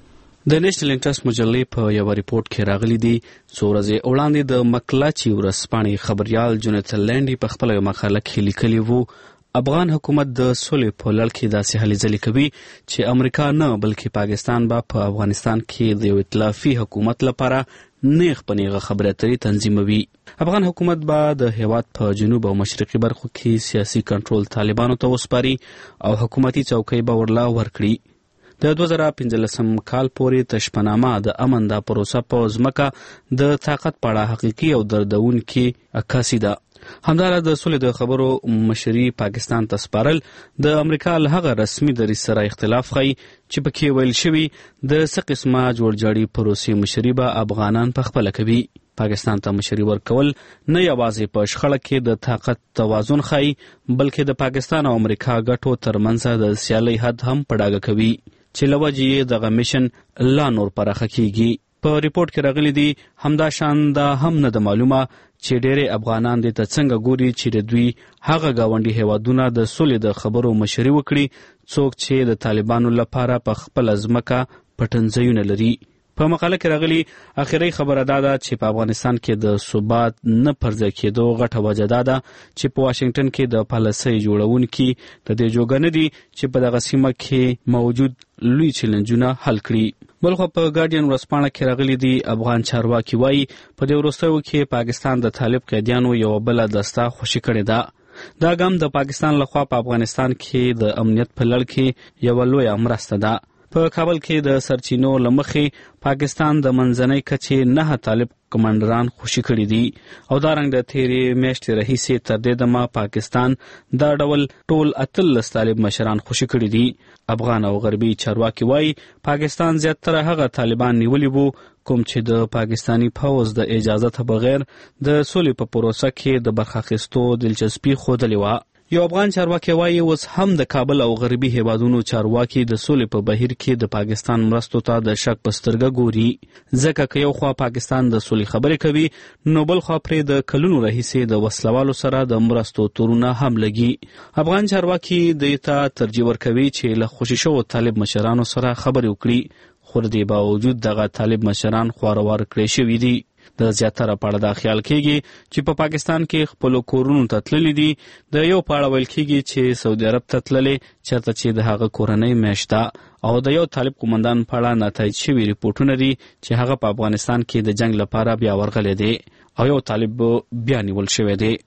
د نېشنل انټرست مجلې په یو ریپورت کې راغلي دي څو ورځې وړاندې د مکلاچي ورځپاڼې خبريال جونیتن لینډي په خپل مقاله کې لیکلي وو افغان حکومت د سولې په لړ کې داسې هلې ځلې کوي چې امریکا نه بلکې پاکستان به په افغانستان کې د یو ائتلافي حکومت لپاره نیغ په نیغه خبرې اترې تنظیموي. افغان حکومت به د هیواد په جنوب او مشرقي برخو کې سیاسي کنټرول طالبانو ته وسپاري او حکومتي چوکۍ به ورلا ورکړي. د دوه زره پنځلسم کال پورې تشپنامه د امن دا پروسه په ځمکه د طاقت په اړه حقیقي او دردونکې عکاسي ده. همدارا د سولې د خبرو مشري پاکستان ته سپارل د امریکا له هغه رسمي دریځ سره اختلاف ښیي چې پکې ویل شوي د څه قسمه جوړجاړي پروسې مشري به افغانان پخپله کوي. پاکستان ته مشري ورکول نه یوازې په شخړه کې د طاقت توازن ښیي بلکې د پاکستان او امریکا ګټو ترمنځ د سیالۍ حد هم په ډاګه کوي چې له وجې یې دغه میشن لا نور پراخه کیږي. په ریپورت کې راغلي دي همدا شان دا هم نه ده معلومه چې ډېرې افغانان دې ته څنګه ګوري چې د دوی هغه ګاونډي هیوادونه د سولې د خبرو مشري وکړي څوک چې د طالبانو لپاره په خپله ځمکه پټنځایونه لري. په مقاله کې راغلي اخري خبره دا ده چې په افغانستان کې د ثبات نه پرځای کېدو غټه وجه دا ده چې په واشنگټن کې د پالیسۍ جوړونکي د دې جوګه نه دي چې په دغه سیمه کې موجود لوی چیلنجونه حل کړي. بلخو په ګارډین ورځپاڼه کې راغلي دي افغان چارواکي وایي په دې وروستیو کې پاکستان د طالب قیدیانو یوه بله دسته خوشي کړې ده. دا ګام د پاکستان لخوا په افغانستان کې د امنیت په لړ کې یوه لویه مرسته ده. په کابل کې د سرچینو له مخې پاکستان د منځنۍ کچې نه طالب کمانډران خوشي کړي دي او دارنګ د تیرې میاشتې راهیسې تر دې دمه پاکستان دا ډول ټول اتلس طالب مشران خوشي کړي دي. افغان او غربي چارواکي وایي پاکستان زیاتره هغه طالبان نیولي وو کوم چې د پاکستانی پوځ د اجازت بغیر د سولې په پروسه کې د برخه اخیستو دلچسپي ښودلې وه. یو افغان چارواکي وایي اوس هم د کابل او غربي هیوادونو چارواکي د سولې په بهیر کې د پاکستان مرستو ته د شک په سترګه ګوري ځکه که یو خوا پاکستان د سولې خبرې کوي نو بل خوا پرې د کلونو راهیسې د وسلوالو سره د مرستو تورونه هم لګي. افغان چارواکي دې ته ترجیح ورکوي چې له خوشي شوو طالب مشرانو سره خبرې وکړي خو د دې باوجود دغه طالب مشران خوارور کړی شوي دي. د زیاتره په اړه دا خیال کېږي چې په پا پاکستان کې خپلو کورونو ته تللي دي. د یو په اړه ویل کېږي چې سعودي عرب ته تللي چېرته چې د هغه کورنۍ میشت ده او د یو طالب قومندان په اړه ناتایید شوي ریپورټونه دي چې هغه په افغانستان کې د جنگ لپاره بیا ورغلی دی او یو طالب بیا نیول شوی دی.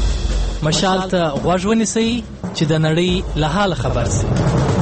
مشال ته غوږ ونیسئ چې د نړۍ له حاله خبر سئ.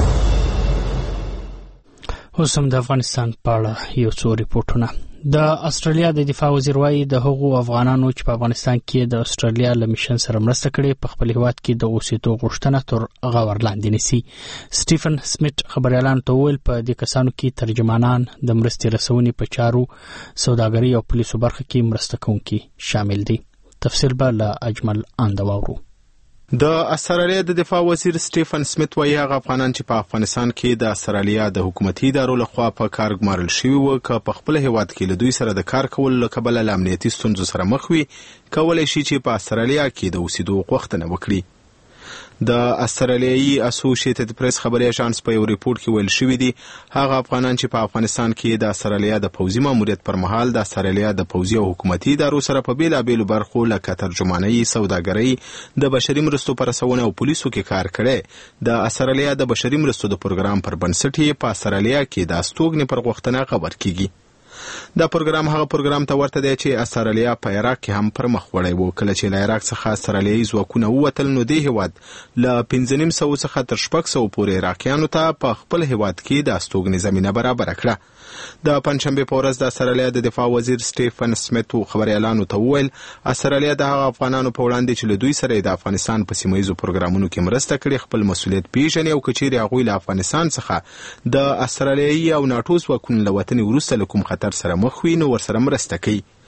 اوس هم د افغانستان په اړه یو څو ریپورټونه. د استرالیا د دفاع وزیر وایي د هغو افغانانو چې په افغانستان کې د استرالیا له میشن سره مرسته کړې په خپل هیواد کې د اوسېدو غوښتنه تر غور لاندې نیسي. سټیفن سمیت خبريالانو ته وویل په دې کسانو کې ترجمانان د مرستې رسونې په چارو سوداګرۍ او پولیسو برخه کې مرسته کوونکي شامل دي. تفصیل به له اجمل آنده واورو. د استرالیا د دفاع وزیر سټیفن سمیت وایي هغه افغانان چې په افغانستان کې د استرالیا د حکومتي ادارو لخوا په کار ګمارل شوي وو که په خپل هیواد کې له دوی سره د کار کولو له کبله له امنیتي ستونزو سره مخ وي کولی شي چې په استرالیا کې د اوسېدو غوښتنه وکړي. د استرالیایي اسوسییټډ پریس خبري اژانس په یو ریپورت کې ویل شوی دی هغه افغانان چې په افغانستان کې د استرالیا د پوځي ماموریت پر مهال د استرالیا د پوځي او حکومتي ادارو سره په بیلابېلو برخو لکه ترجمانۍ، سوداګرۍ، د بشري مرستو په رسونه او پولیسو کې کار کړی. د استرالیا د بشري مرستو د پروګرام پر بنسټ یې په استرالیا کې د استوګنې پر غوښتنه خبر کیږي. دا پروګرام هغه پروګرام ته ورته دی چې استرالیا په عراق کې هم پر مخ وړی و. کله چې له عراق څخه استرالیایي ځواکونه ووتل نو دې هیواد له پنځه نیم سوه څخه تر شپږ سوه پورې عراقیانو ته په خپل هیواد کې د استوګنې زمینه برابره کړه. د پنځشنبې په ورځ د استرالیا د دفاع وزیر سټیفن سمیت خبريالانو ته وویل استرالیا د هغه افغانانو په وړاندې چې له دوی سره د افغانستان په سیمه ییزو پروګرامونو کې مرسته کړې خپل مسؤلیت پیژني او کچېرې هغوی له افغانستان څخه د استرالیایي او ناټو ځواکونو له وتنې وروسته له کوم خطر سره مخ وي نو ورسره مرسته کوي.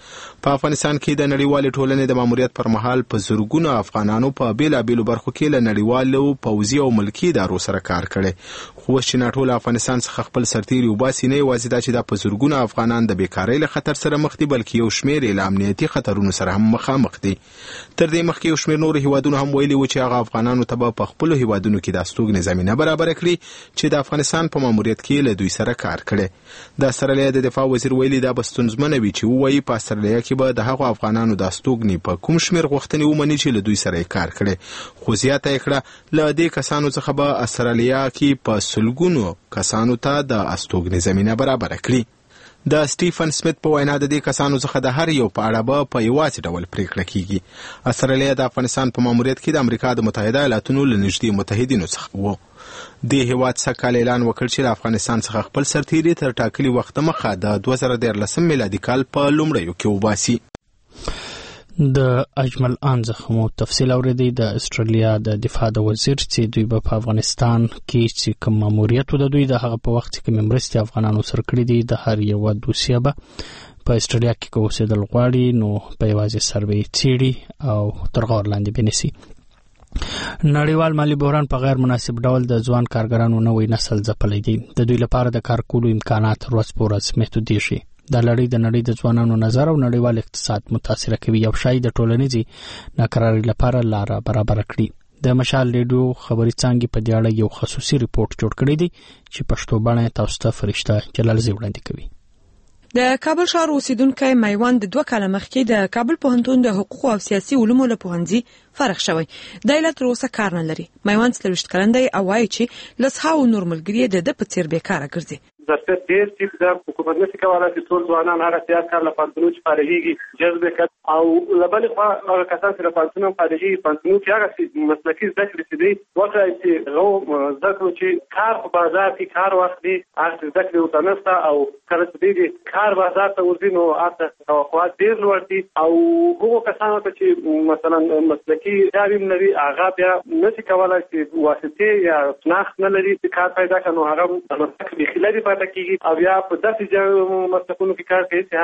په افغانستان کې د نړیوال ټولنې د ماموریت پر مهال په زرګونو افغانانو په بیلابېلو برخو کې له نړیوالو پوځي او ملکي ادارو سره کار کړی، خو اوس چې ناټو له افغانستان څخه خپل سرتیري وباسي، نه یوازې دا چې دا په زرګونو افغانان د بیکارۍ له خطر سره مخ دي، بلکې یو شمېر یې له امنیتي خطرونو سره هم مخامخ دي. تر دې مخکې یو شمېر نورو هیوادونو هم ویلي و چې هغه افغانانو ته به په خپلو هیوادونو کې د استوګنې زمینه برابره کړي چې د افغانستان په ماموریت کې له دوی سره کار کړي. د استرالیا د دفاع وزیر ویلي دا به ستونزمنه وي چې ووایي په استرالیا کې به د هغو افغانانو د استوګنې په کوم شمېر غوښتنې ومني چې له دوی سره یې کار کړي، خو زیاته یې کړه له دې کسانو څخه به استرالیا کې په سلګونو کسانو ته د استوګنې زمینه برابره کړي. د سټیفن سمیت په وینا د دې کسانو څخه د هر یو په اړه به په یوازې ډول پریکړه کیږي. استرالیا د افغانستان په ماموریت کې د امریکا د متحده ایالاتونو له نږدې متحدینو څخه و. د هیواد څخه کال اعلان وکړ چې د افغانستان څخه خپل سرتیري تر ټاکلي وخت مخه د دوه زره دیارلسم میلادي کال په لومړیو کې وباسي. د اجمل انځخ مو تفصیل اوریدي د استرالیا د دفاع د وزیر چې دوی په افغانستان کې چې کوم ماموریت د دوی د هغه په وخت کې ممبرستي افغانانو سره کړی دي د هر یو دوسیه به په استرالیا کې کوسېدل غواړي نو په یوازې سروي چیړي او تر غور لاندې بنسي. نړیوال مالی بحران په غیر مناسب ډول د ځوان کارګرانو نوې نسل ځپلی دی. د دوی لپاره د کار کولو امکانات ورځ په ورځ محدودېږي. دا لړۍ د نړۍ د ځوانانو نظر او نړیوال اقتصاد متاثر کوي او شاید د ټولنیزې ناکرارۍ لپاره لاره برابر کړي. د مشال ریډیو خبري څانګې په دې اړه یو خصوصي ریپورت جوړ کړی دی چې پښتو باندې تاسو ته فرشته جلالزی وړاندې کوي. د کابل ښار اوسیدونکو میوند دوه کاله مخکې د کابل پوهنتون د حقوق او سیاسي علومو له پوهنځي فارغ شوی. د علت روسه کار نه لري. میوند څلوېښت کلن دی او وایي چې لسهاو نور ملګري د په څیر بیکاره ګرځي. ظرفیت ډېر چې د حکومت نشي کولای چې ټول ځوانان هغه سیاست کار لپاره پنځونو چې فارغېږي جذب کړي او له بلې خوا هغه کسان چې له پنځونو فارغېږي پنځونو کې هغه مسلکي زده کړې چې دي وکړي چې هغه زده کړو چې کار په بازار کې کار واخلي هغه زده کړې ورته نشته او کله چې دي کار بازار ته ورځي نو هغه توقعات ډېر لوړ دي او هغو کسانو ته چې مثلا مسلکي تعلیم لري هغه بیا نشي کولای چې واسطې یا شناخت نه لري چې کار پیدا کړي نو هغه مسلک بیخي لري کیږي او یا په داسې ځای مسلکونو کې کار کوي چې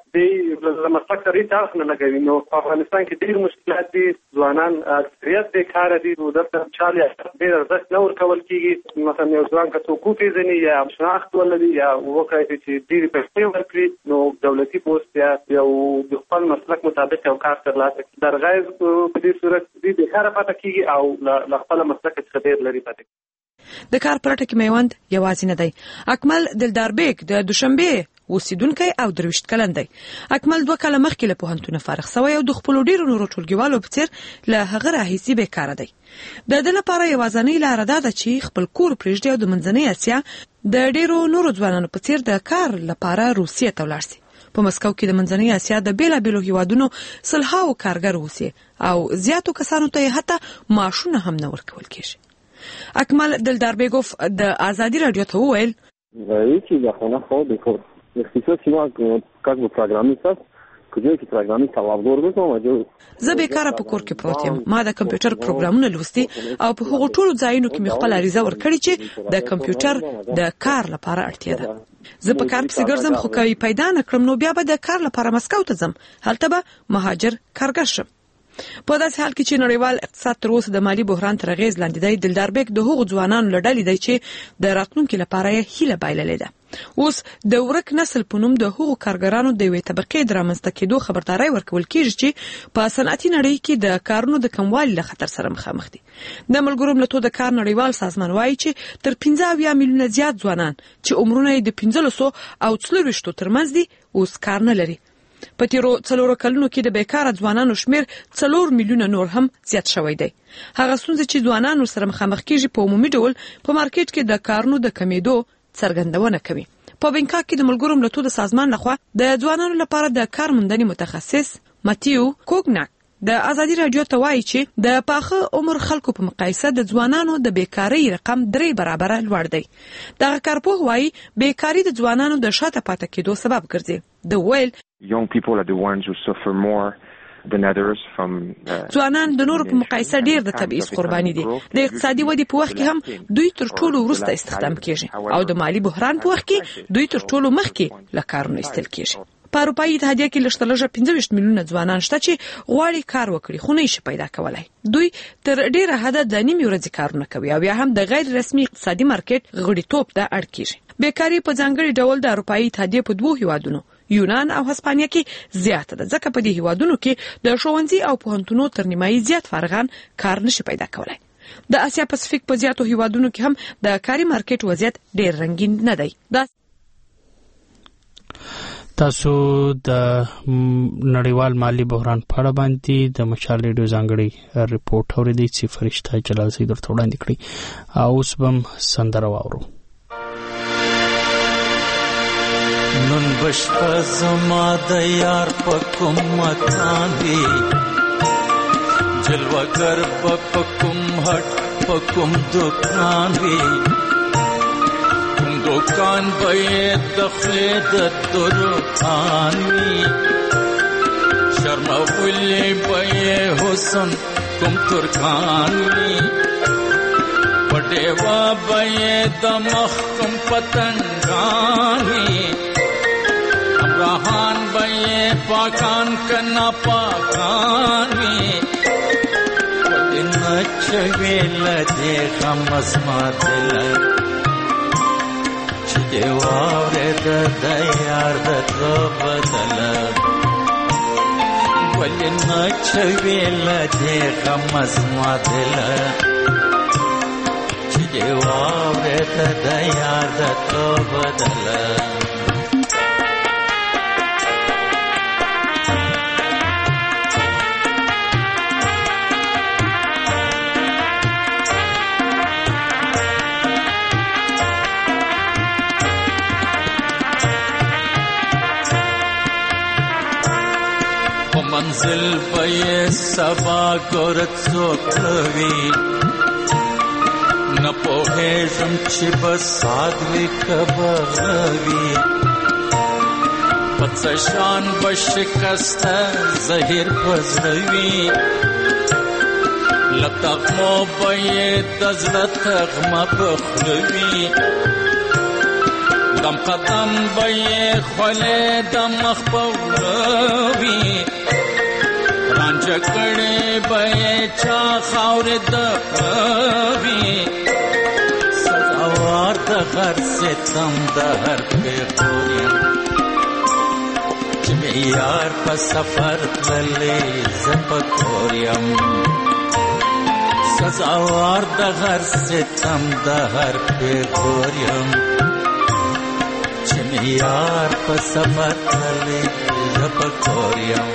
هلته د مسلک سره هیڅ نه لګوي. نو په افغانستان کې ډېر مشکلات دي، ځوانان اکثریت بیکاره دي، نو دلته چالي ډېر ارزښت نه ورکول کېږي. مثلا یو ځوان که څوک وپېژني یا شناخت ولري یا وکړي چې ډېرې پیسې ورکړي نو دولتي پوسټ یا یو د خپل مسلک مطابق یو کار ترلاسه کړي. درغایز په دې صورت دې بیکاره پاتې کېږي او له خپله مسلک څخه ډېر لرې پاتې کېږي. د کار پرټه کې میوند یوازې نه دی. اکمل دلداربیگ د دوشنبه اوسیدونکی او درویشت کلن دی. اکمل دوه کاله مخکې له پوهنتونه فارغ شوی او د خپل ډیرو نورو ټولګیوالو په څیر له هغه راهیسي بیکاره دی. د دې لپاره یوازینۍ لاره دا ده چې خپل کور پرېږدي او د منځنۍ اسیا د ډیرو نورو ځوانانو په څیر د کار لپاره روسیې ته ولاړ شي. په مسکو کې د منځنۍ اسیا د بیلابېلو هیوادونو سلهاو کارګر اوسي او زیاتو کسانو ته حتی معاشونه هم نه ورکول کېږي. اکمل دلداربیگوف د آزادی رادیو ته وویل یکی د خونه خو د کور اختصاص سیما کاک به پروګرامیست است کجایی که پروګرامیست طلبگار بودم زه بیکاره په کور کې پروت یم. ما د کمپیوټر پروګرامونه لوستي او په هغو ټولو ځایونو کې مې خپل عریضه ورکړې چې د کمپیوټر د کار لپاره اړتیا ده. زه په کار پسې ګرځم خو کوي پیدا نه کړم نو بیا به د کار لپاره مسکو ته ځم. هلته به مهاجر کارګر شم. په داسې حال کې چې نړیوال اقتصاد تر اوسه د مالی بحران تر اغیز لاندې دی، دلداربیگ د هغو ځوانانو له ډلې دی چې د راتلونکي لپاره یې هیله بایللې ده. اوس د ورک نسل په نوم د هغو کارګرانو د یوې طبقې د رامنځته کېدو خبرداری ورکول کېږي چې په صنعتي نړۍ کې د کارونو د کموالي له خطر سره مخامخ دي. د ملګرو ملتونو د کار نړیوال سازمان وایي چې تر پنځه اویا میلیونه زیات ځوانان چې عمرونه یې د پنځلسو او څلوېښتو ترمنځ دي اوس کار نه لري. په تیرو څلورو کلونو کې د بیکاره ځوانانو شمیر څلور میلیونه نور هم زیات شوی دی. هغه ستونزې چې ځوانانو سره مخامخ کېږي په عمومي ډول په مارکیټ کې د کارونو د کمیدو څرګندونه کوي. په بنکاک کې د ملګرو ملتونو د سازمان لخوا د ځوانانو لپاره د کار موندنې متخصص ماتیو کوګناک د آزادی رادیو ته وایي چې د پاخه عمر خلکو په مقایسه د ځوانانو د بیکاری رقم درې برابره لوړ دی. دغه کارپوه وایي بیکاری د ځوانانو د شاته پاتې کېدو سبب ګرځي. د ویل young people are the ones who suffer more than others from ځوانان د نورو په مقایسه ډیر د تبعیض قرباني دي. د اقتصادي ودې په وخت کې هم دوی تر ټولو وروسته استخدام کیږي او د مالی بحران په وخت کې دوی تر ټولو مخکې له کارونو ایستل کیږي. په اروپאי اتحادیه کې لږترلږه پنځه ویشت میلیونه ځوانان شته چې غواړي کار وکړي خو نه شي پیدا کولای. دوی تر ډیره حده د نیمې ورځې کارونه کوي او بیا هم د غیر رسمي اقتصادي مارکیټ غړیتوب ته اړ کیږي. بیکاری په ځانګړي ډول د اروپאי اتحادیه په دوه هیوادونو یونان او هسپانیا کې زیاته ده ځکه په دې هیوادونو کې د ښوونځي او پوهنتونونو تر نیمایي زیات فارغان کار نشي پیدا کولای. د اسیا پاسفیک په زیاتو هیوادونو کې هم د کاري مارکیټ وضعیت ډیر رنگین نه دی. تاسو د نړیوال مالی بحران په اړه باندې د مشال ریډیو ځانګړي ریپورت اورېدئ چې فرشته جلال سید درته وړاندې کړی. اوس به سندره واورو. نن بشپه زما د یار په کوم مکان وي جلوگر په کوم هټ په کوم دکان وي کوم دکان به د خلې د ترکان وي شرمولی به حسن کوم ترکان وي پټېوا به د مخ کوم پتنګان وي امراحان به پاکان کنا پاکان وي چویل دې غمس ما دل چې دی واورې د یار د تو بدل ولنه چویل دې غمس ما دل چې دی واورې د یار د تو بدل منزل به سبا ګورت څوکوي نه پوهېږم چې به ساد وي که بغوي په څه شان به شکسته زهیر په زړه وي له تغمو به یې د زړه تغمه په خوله وي دم قدم به یې خولې د مخ په وړه وي رانجه کړې به یې چا خاورې د پوي سزاوار د هر ستم د هر پېغور یم چې مې یار په سفر تللی زه په کور یم سزاوار د هر ستم د هر پېغور یم چې مې یار په سفر تللی زه په کور یم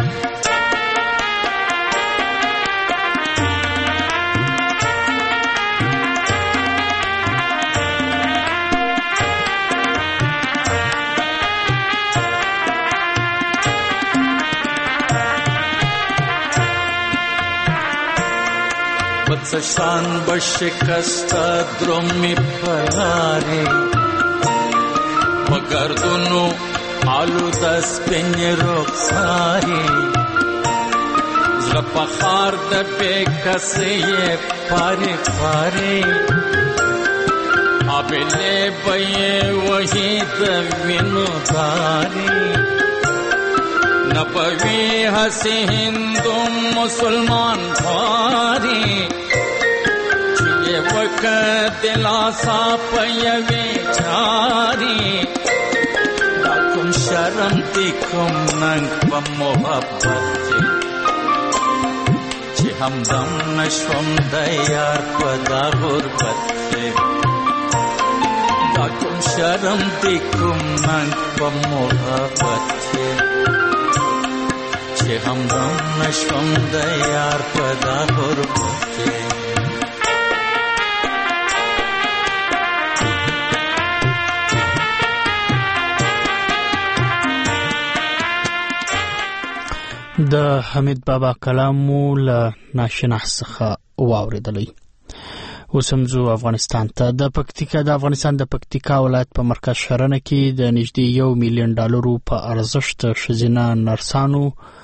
سشان بشکستا درومی پلاری مگردونو آلو دس پنج رخساری زلپا خار دا بے کسی پاری پاری آبیلے بیے وحی دا وینو داری نبوی حسی ہندو مسلمان بھاری وکړه دلاسا پيوي چاري دا کوم شرم دي کوم ننګ په محبت چې همدم نشوم د یار په دا غربت دا کوم شرم دي کوم ننګ په محبت چې همدم نشوم د یار په دا غربت د حمید بابا کلامو له ناشناس څخه واوریدلی. اوس هم ځو افغانستان ته. د پکتیکا د افغانستان د پکتیکا ولایت په مرکز شرنه کې د نږدې یو میلیون ډالرو په ارزښت ښځینه نرسانو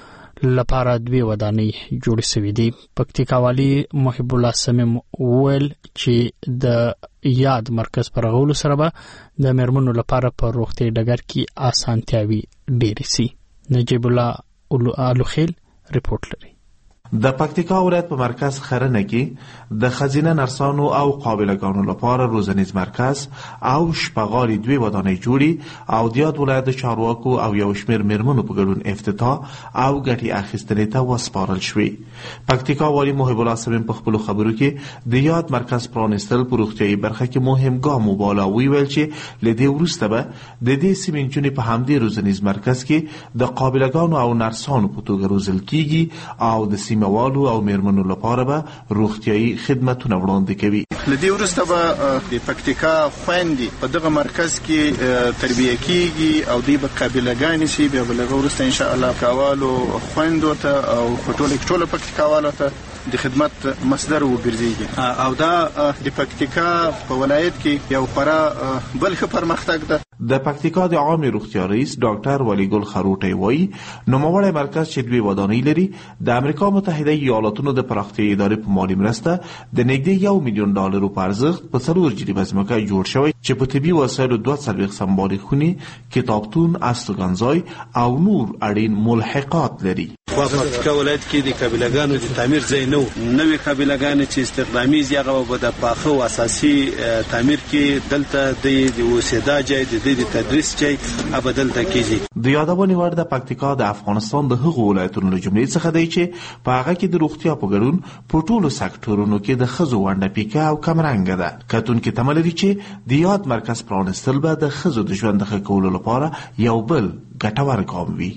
لپاره دوی ودانۍ جوړې شوې دي. پکتیکا والي محب الله سمیم ویل چې د یاد مرکز پر غولو سره به د میرمنو لپاره په روغتي ډګر کې اسانتیاوي ډېرې سي. نجیب الله الوخیل ریپورت لري. د پکتیکا ولایت په مرکز خرنه کې د خزینه نرسانو او قابلګانو لپاره روزنیز مرکز او شپغالي دوی ودانۍ جوړي او د یاد ولایت چارواکو او یو شمېر میرمنو په ګډون افتتاح او ګټې اخیستنې ته وسپارل شوې. پکتیکا والي محب الله سمیم په خپلو خبرو کې د یاد مرکز پرانیستل په روغتیايي برخه کې مهم ګام وباله. ویل چې له دې وروسته به د دې سیمې نجونې په همدې روزنیز مرکز کې د قابلګانو او نرسانو په توګه روزل کیږي او د سیمې والو او میرمنو لپاره به روغتیايي خدمتونه وړاندې کوي. لدی وروسته به د پکتیکا خويندې په دغه مرکز کې تربیه کیږي او دوی به قابلګانې شي. بیا بلغه وروسته ان شاء الله کاوالو خويندو ته او ټوله ټوله پکتیکاوالو ته د خدمت مصدر وګرځيږي او دا د پکتیکا په ولایت کې یو خورا بل ښه پرمختګ ده. د پکتیکا د عامه روغتیا رئیس ډاکټر ولی ګل خروټی وایي نوموړی مرکز چې دوی ودانۍ لري د امریکا متحده ایالاتونو د پراختیايي ادارې په مالي مرسته د نږدې یو میلیون ډالرو په ارزښت په څلور جریبه ځمکه جوړ شوی چې په طبي وسایلو دوه څلوېښت سمبالي خونې، کتابتون، استوګنځای او نور اړین ملحقات لري. په پکتیکا ولایت کې د قابلګانو د تعمیر ځای نو نوې قابلګانې چې استخدامي زیغه به د پاخه او اساسي تعمیر کې دلته د اوسېدا ځای د د تدریس چې ابدل تکیږي. د یادونې وړ د پکتیکا د افغانستان د هغو ولایتونو له جملې څخه دی چې په هغه کې د روغتیا په ګډون په ټولو سکتورونو کې د ښځو ونډه پیکه او کمرنګه ده. کتونکي تمه لري چې د یاد مرکز پرانیستل به د ښځو د ژوند د ښه کولو لپاره یو بل ګټور ګام وي.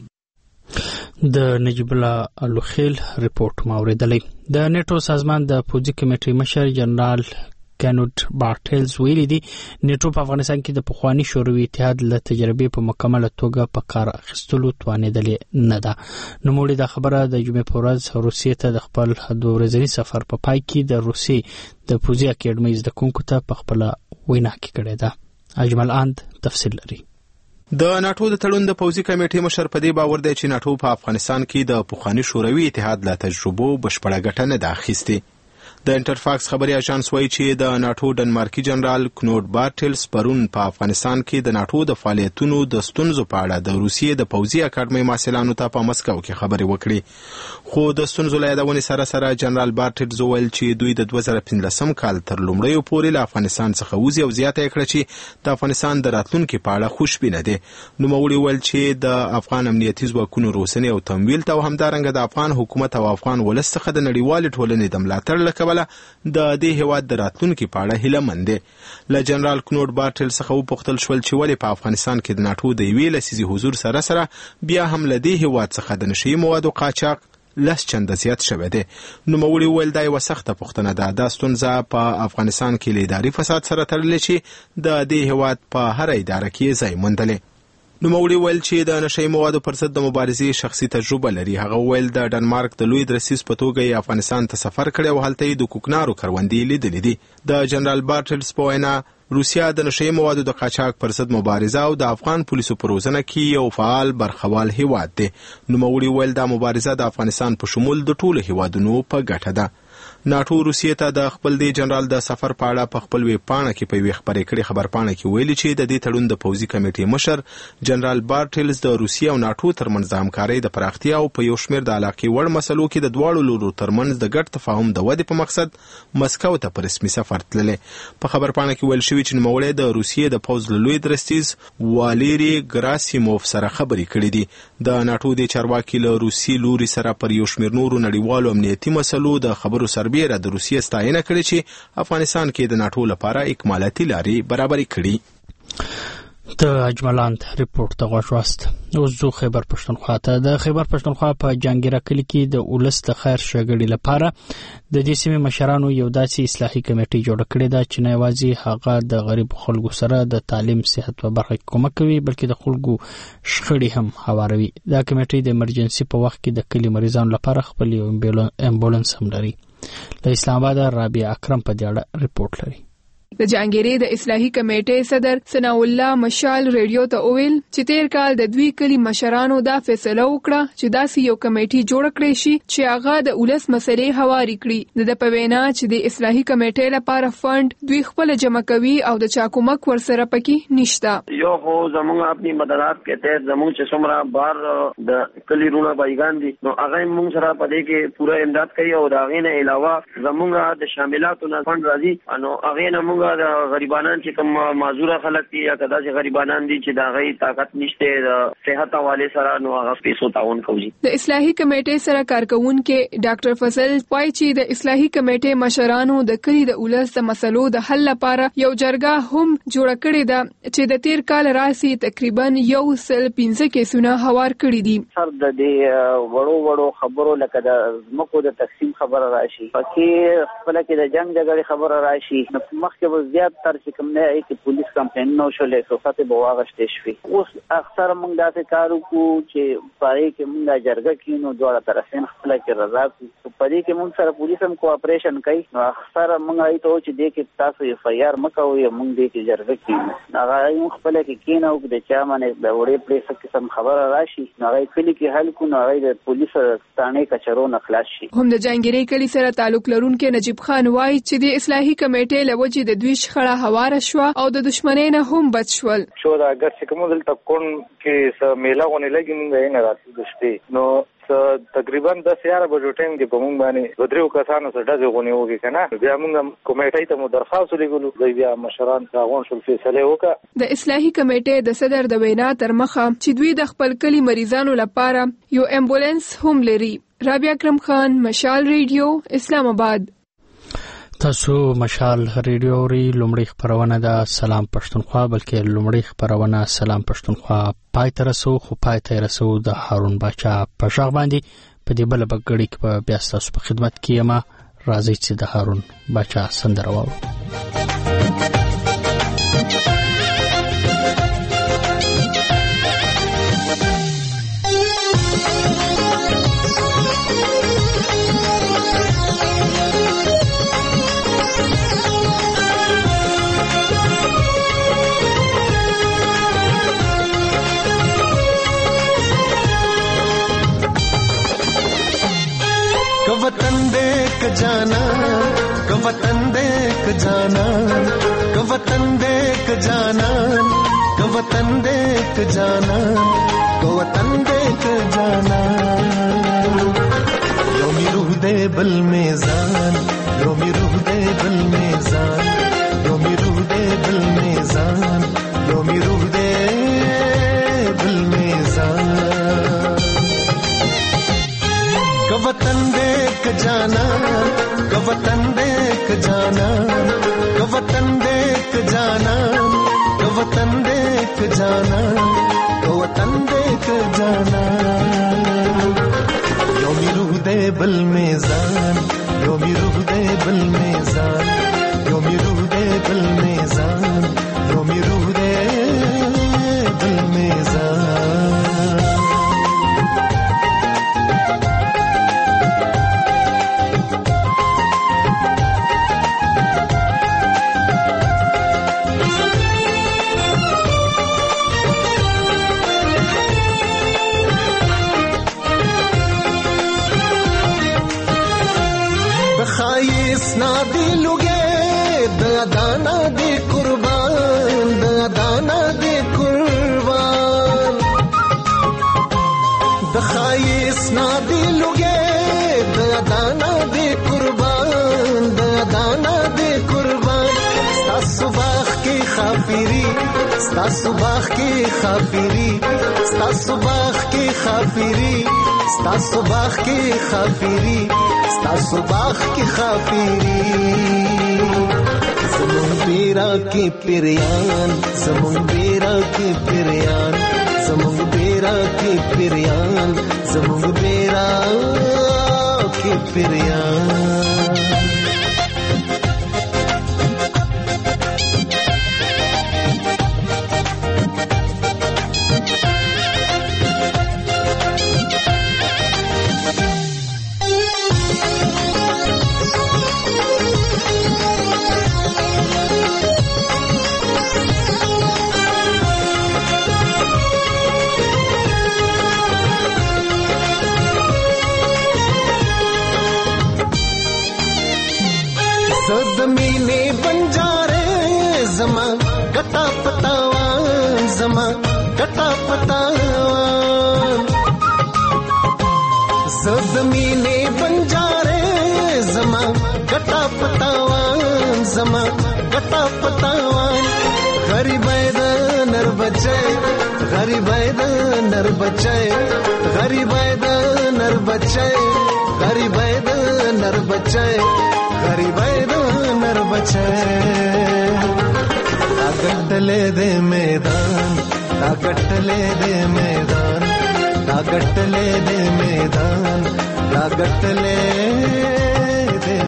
د نجیب الله الوخیل ریپورت ماوریدلی. د نیټو سازمان د پوځي کمیټې مشر جنرال کینوډ بارټلز ویلي دي نیټو په افغانستان کې د پخوانی شوروي اتحاد له تجربې په مکمله توګه په کار اخیستلو توانېدلې نه ده. نوموړي دا خبره د جمعې په ورځ روسیې ته د خپل دوه ورځني سفر په پای کې د روسیې د پوځي اکیډمۍ زده کوونکو ته په خپله وینا کې کړې ده. اجمل اند تفصیل لري. د ناټو د تړون د پوځي کمیټې مشر په دې باور دی چې ناټو په افغانستان کې د پخوانی شوروي اتحاد له تجربو بشپړه ګټه نه ده اخیستې. د انټرفاکس خبري اژانس وایي چې د ناټو ډنمارکي جنرال کنوډ بارټلز پرون په افغانستان کې د ناټو د فعالیتونو د ستونزو په اړه د روسیې د پوځي اکاډمۍ مسؤلانو ته په مسکو کې خبرې وکړې. خو د ستونزو له یادونې سره سره جنرال بارټلز وویل چې دوی د دوه زره پنځلسم کال تر لومړیو پورې له افغانستان څخه وځي او زیاته یې کړه چې د افغانستان د راتلونکي په اړه خوشبینه دي. نوموړي وویل چې د افغان امنیتي ځواکونو روسنې او تمویل ته او همدارنګه د افغان حکومت او افغان ولس څخه د نړیوالې ټولنې د ملاتړ له کبله د دې هیواد د راتلونکي په اړه هیله مند دي. له جنرال کنوډ بارټل څخه وپوښتل شول چې ولې په افغانستان کې د ناټو د یوې لسیزې حضور سره سره بیا هم له دې هیواد څخه د نشي موادو قاچاق لس چنده زیات شوی دی. نوموړي وویل دا یوه سخته پوښتنه ده. دا ستونزه په افغانستان کې له اداري فساد سره تړلې چې د دې هیواد په هره اداره کې ځای موندلی. نوموړي ویل چې د نشي موادو پر ضد د مبارزې شخصي تجربه لري. هغه ویل د ډنمارک د لوی درسیز په توګه یې افغانستان ته سفر کړی او هلته یې د کوکنارو کروندې لیدلې دي. د جنرال بارټلز په وینا روسیا د نشي موادو د قاچاق پر ضد مبارزه او د افغان پولیسو په روزنه کې یو فعال برخوال هیواد دی. نوموړي ویل دا مبارزه د افغانستان په شمول د ټولو هیوادونو په ګټه ده. ناټو روسیې ته د خپل دی جنرال د سفر په اړه په خپل ویب پاڼه کې په یوې خبرې کړې خبرپاڼه کې ویلي چې د دې تړون د پوځي کمیټې مشر جنرال بارټلز د روسیې او ناټو ترمنځ د همکارۍ د پراختیا او په یو شمېر د علاقې وړ مسلو کې د دواړو لورو ترمنځ د ګډ تفاهم د ودې په مقصد مسکو ته په رسمي سفر تللی. په خبرپاڼه کې ویل شوي چې نوموړی د روسیې د پوځ له لوی درستیز واليري ګراسیموف سره خبرې کړې دي. د ناټو د چارواکي له روسي لوري سره پر یو شمېر نورو نړیوالو امنیتي مسلو د خبرو سربیره د روسیې ستاینه کړې چې افغانستان کې د ناټو لپاره اکمالاتي لارې برابرې کړي. د اجملاند ریپورت ته غوږ واست. اوس ځو خیبر پښتونخوا ته. د خیبر پښتونخوا په جانګیره کلي کې د ولس د خیر ښېګړې لپاره د دې سیمې مشرانو یو داسې اصلاحي کمیټې جوړه کړې ده چې نه یوازې هغه د غریب خلکو سره د تعلیم، صحت په برخه کې کومک کوي بلکې د خلکو شخړې هم هواروي. دا کمیټې د ایمرجنسي په وخت کې د کلي مریضانو لپاره خپل یو امبولانس هم لري. د اسلام آباد رابعه اکرم په دې اړه ریپورت لري. د جانګيري د اصلاحي کمیټې صدر ثنا الله مشال ریډیو ته وویل چې تیر کال د دوی کلی مشرانو دا فیصله وکړه چې داسې یو کمیټې جوړ کړي شي چې هغه د ولس مسلې هواري کړي. د پوینا چې د اصلاحي کمیټې لپاره فند دوی خپل جمع کوي او د چا کومک ورسره پکې نشته. یو خو زموږ خپل مدارات کې ته زموږ چې څومره بار د کلی رونه بایګان دي نو هغه موږ سره پدې کې پوره امداد کوي او دا غینه علاوه زموږ د شاملاتو نه فند راځي نو هغه نه موږ د غریبانان چې کوم معذوره خلک دي یا کدا چې غریبانان دي چې دا غي طاقت نشته د صحت حواله سره نو هغه پیسو تعاون کوي. د اصلاحي کمیټې سره کارکونکو ډاکټر فضل وایي چې د اصلاحي کمیټې مشرانو د کلی د ولس د مسلو د حل لپاره یو جرګه هم جوړ کړې ده چې د تیر کال راسي تقریبا یو سل پنځه کیسونه هوار کړی دي. سر د دې وړو وړو خبرو لکه د زمکو د تقسیم خبره راشي پکې خپل کې د جنگ جګړې خبره راشي نو مخکې به زیات تر چې کوم نه ای چې پولیس کمپاین نو شولې صفته به واغشتې شوي. اوس اکثر موږ داسې کارو کو چې پاره کې موږ جرګه کینو دوه طرفین خپل کې رضا کو پدې کې موږ سره پولیس هم کوآپریشن کوي نو اکثر موږ ایته چې دې کې تاسو یې فایار مکوي موږ دې کې جرګه کینو هغه خپل کې کینو د چا باندې د وړې پریس قسم خبره راشي نو هغه کلی کې حل کو نو هغه د پولیس ثانې کچرو نه خلاص شي. هم د جانګيري کلی سره تعلق لرونکو نجیب خان وایي چې د اصلاحي کمیټې لوجې د دوی شخړه هواره شو او د دشمنۍ نه هم بچ شول. شو دا اگر چې کوم دلته کون کې س میلا غونې لګي موږ نه راځي دشته نو تقریبا دس یاره بجو ټایم کې په مونږ باندې بدریو کسانو سره ډزې غونې وکړي کنه بیا مونږ کمیټې ته مو درخواست لګولو دوی بیا مشران راغون شول فیصله وکړه. د اصلاحي کمیټې د صدر د وینا تر مخه چې دوی د خپل کلی مریضانو لپاره یو امبولانس هم لري. رابعه اکرم خان مشال ریډیو اسلام آباد. تاسو مشال ریډیو ری لومړی خبرونه د سلام پښتونخوا بلکې لومړی خبرونه سلام پښتونخوا پای تر رسو خو پای تر رسو د هارون باچا په ژغ باندې په دې بل بغړی کې بیا تاسو په خدمت کې یم راځي چې د هارون باچا سندره واورو. वतन देख जाना क वतन देख जाना क वतन देख जाना क वतन देख जाना क वतन देख जाना यो मी रूह दे बल मेज़ान यो मी रूह दे बल मेज़ान यो मी रूह दे बल मेज़ान यो मी रूह दे बल मेज़ान क वतन देख जाना क वतन देख जाना क वतन देख जाना क वतन देख जाना क वतन देख जाना यो मी रूह दे बल मेज़ान यो मी रूह दे बल मेज़ान यो मी रूह दे बल मेज़ान यो मी रूह दे बल मेज़ान. ना दिलोगे दाना दे कुर्बान दाना दे कुर्बान दखाइस ना दिलोगे दाना दे कुर्बान दाना दे कुर्बान स्ता सुबह की खाफिरी स्ता सुबह की खाफिरी स्ता सुबह की खाफिरी स्ता सुबह की खाफिरी स्ता सुबह की खाफिरी ज़मुन बेरा के पिरयान ज़मुन बेरा के पिरयान ज़मुन बेरा के पिरयान ज़मुन बेरा के पिरयान. زمینه بنجاره زما ګټه پتاوان زما ګټه پتاوان زمینه بنجاره زما ګټه پتاوان زما ګټه پتاوان غریبای د نر بچای غریبای د نر بچای غریبای د نر بچای غریبای د نر بچای غریبای د نر بچای تا ګټلې دې میدان تا ګټلې دې میدان تا ګټلې دې میدان تا ګټلې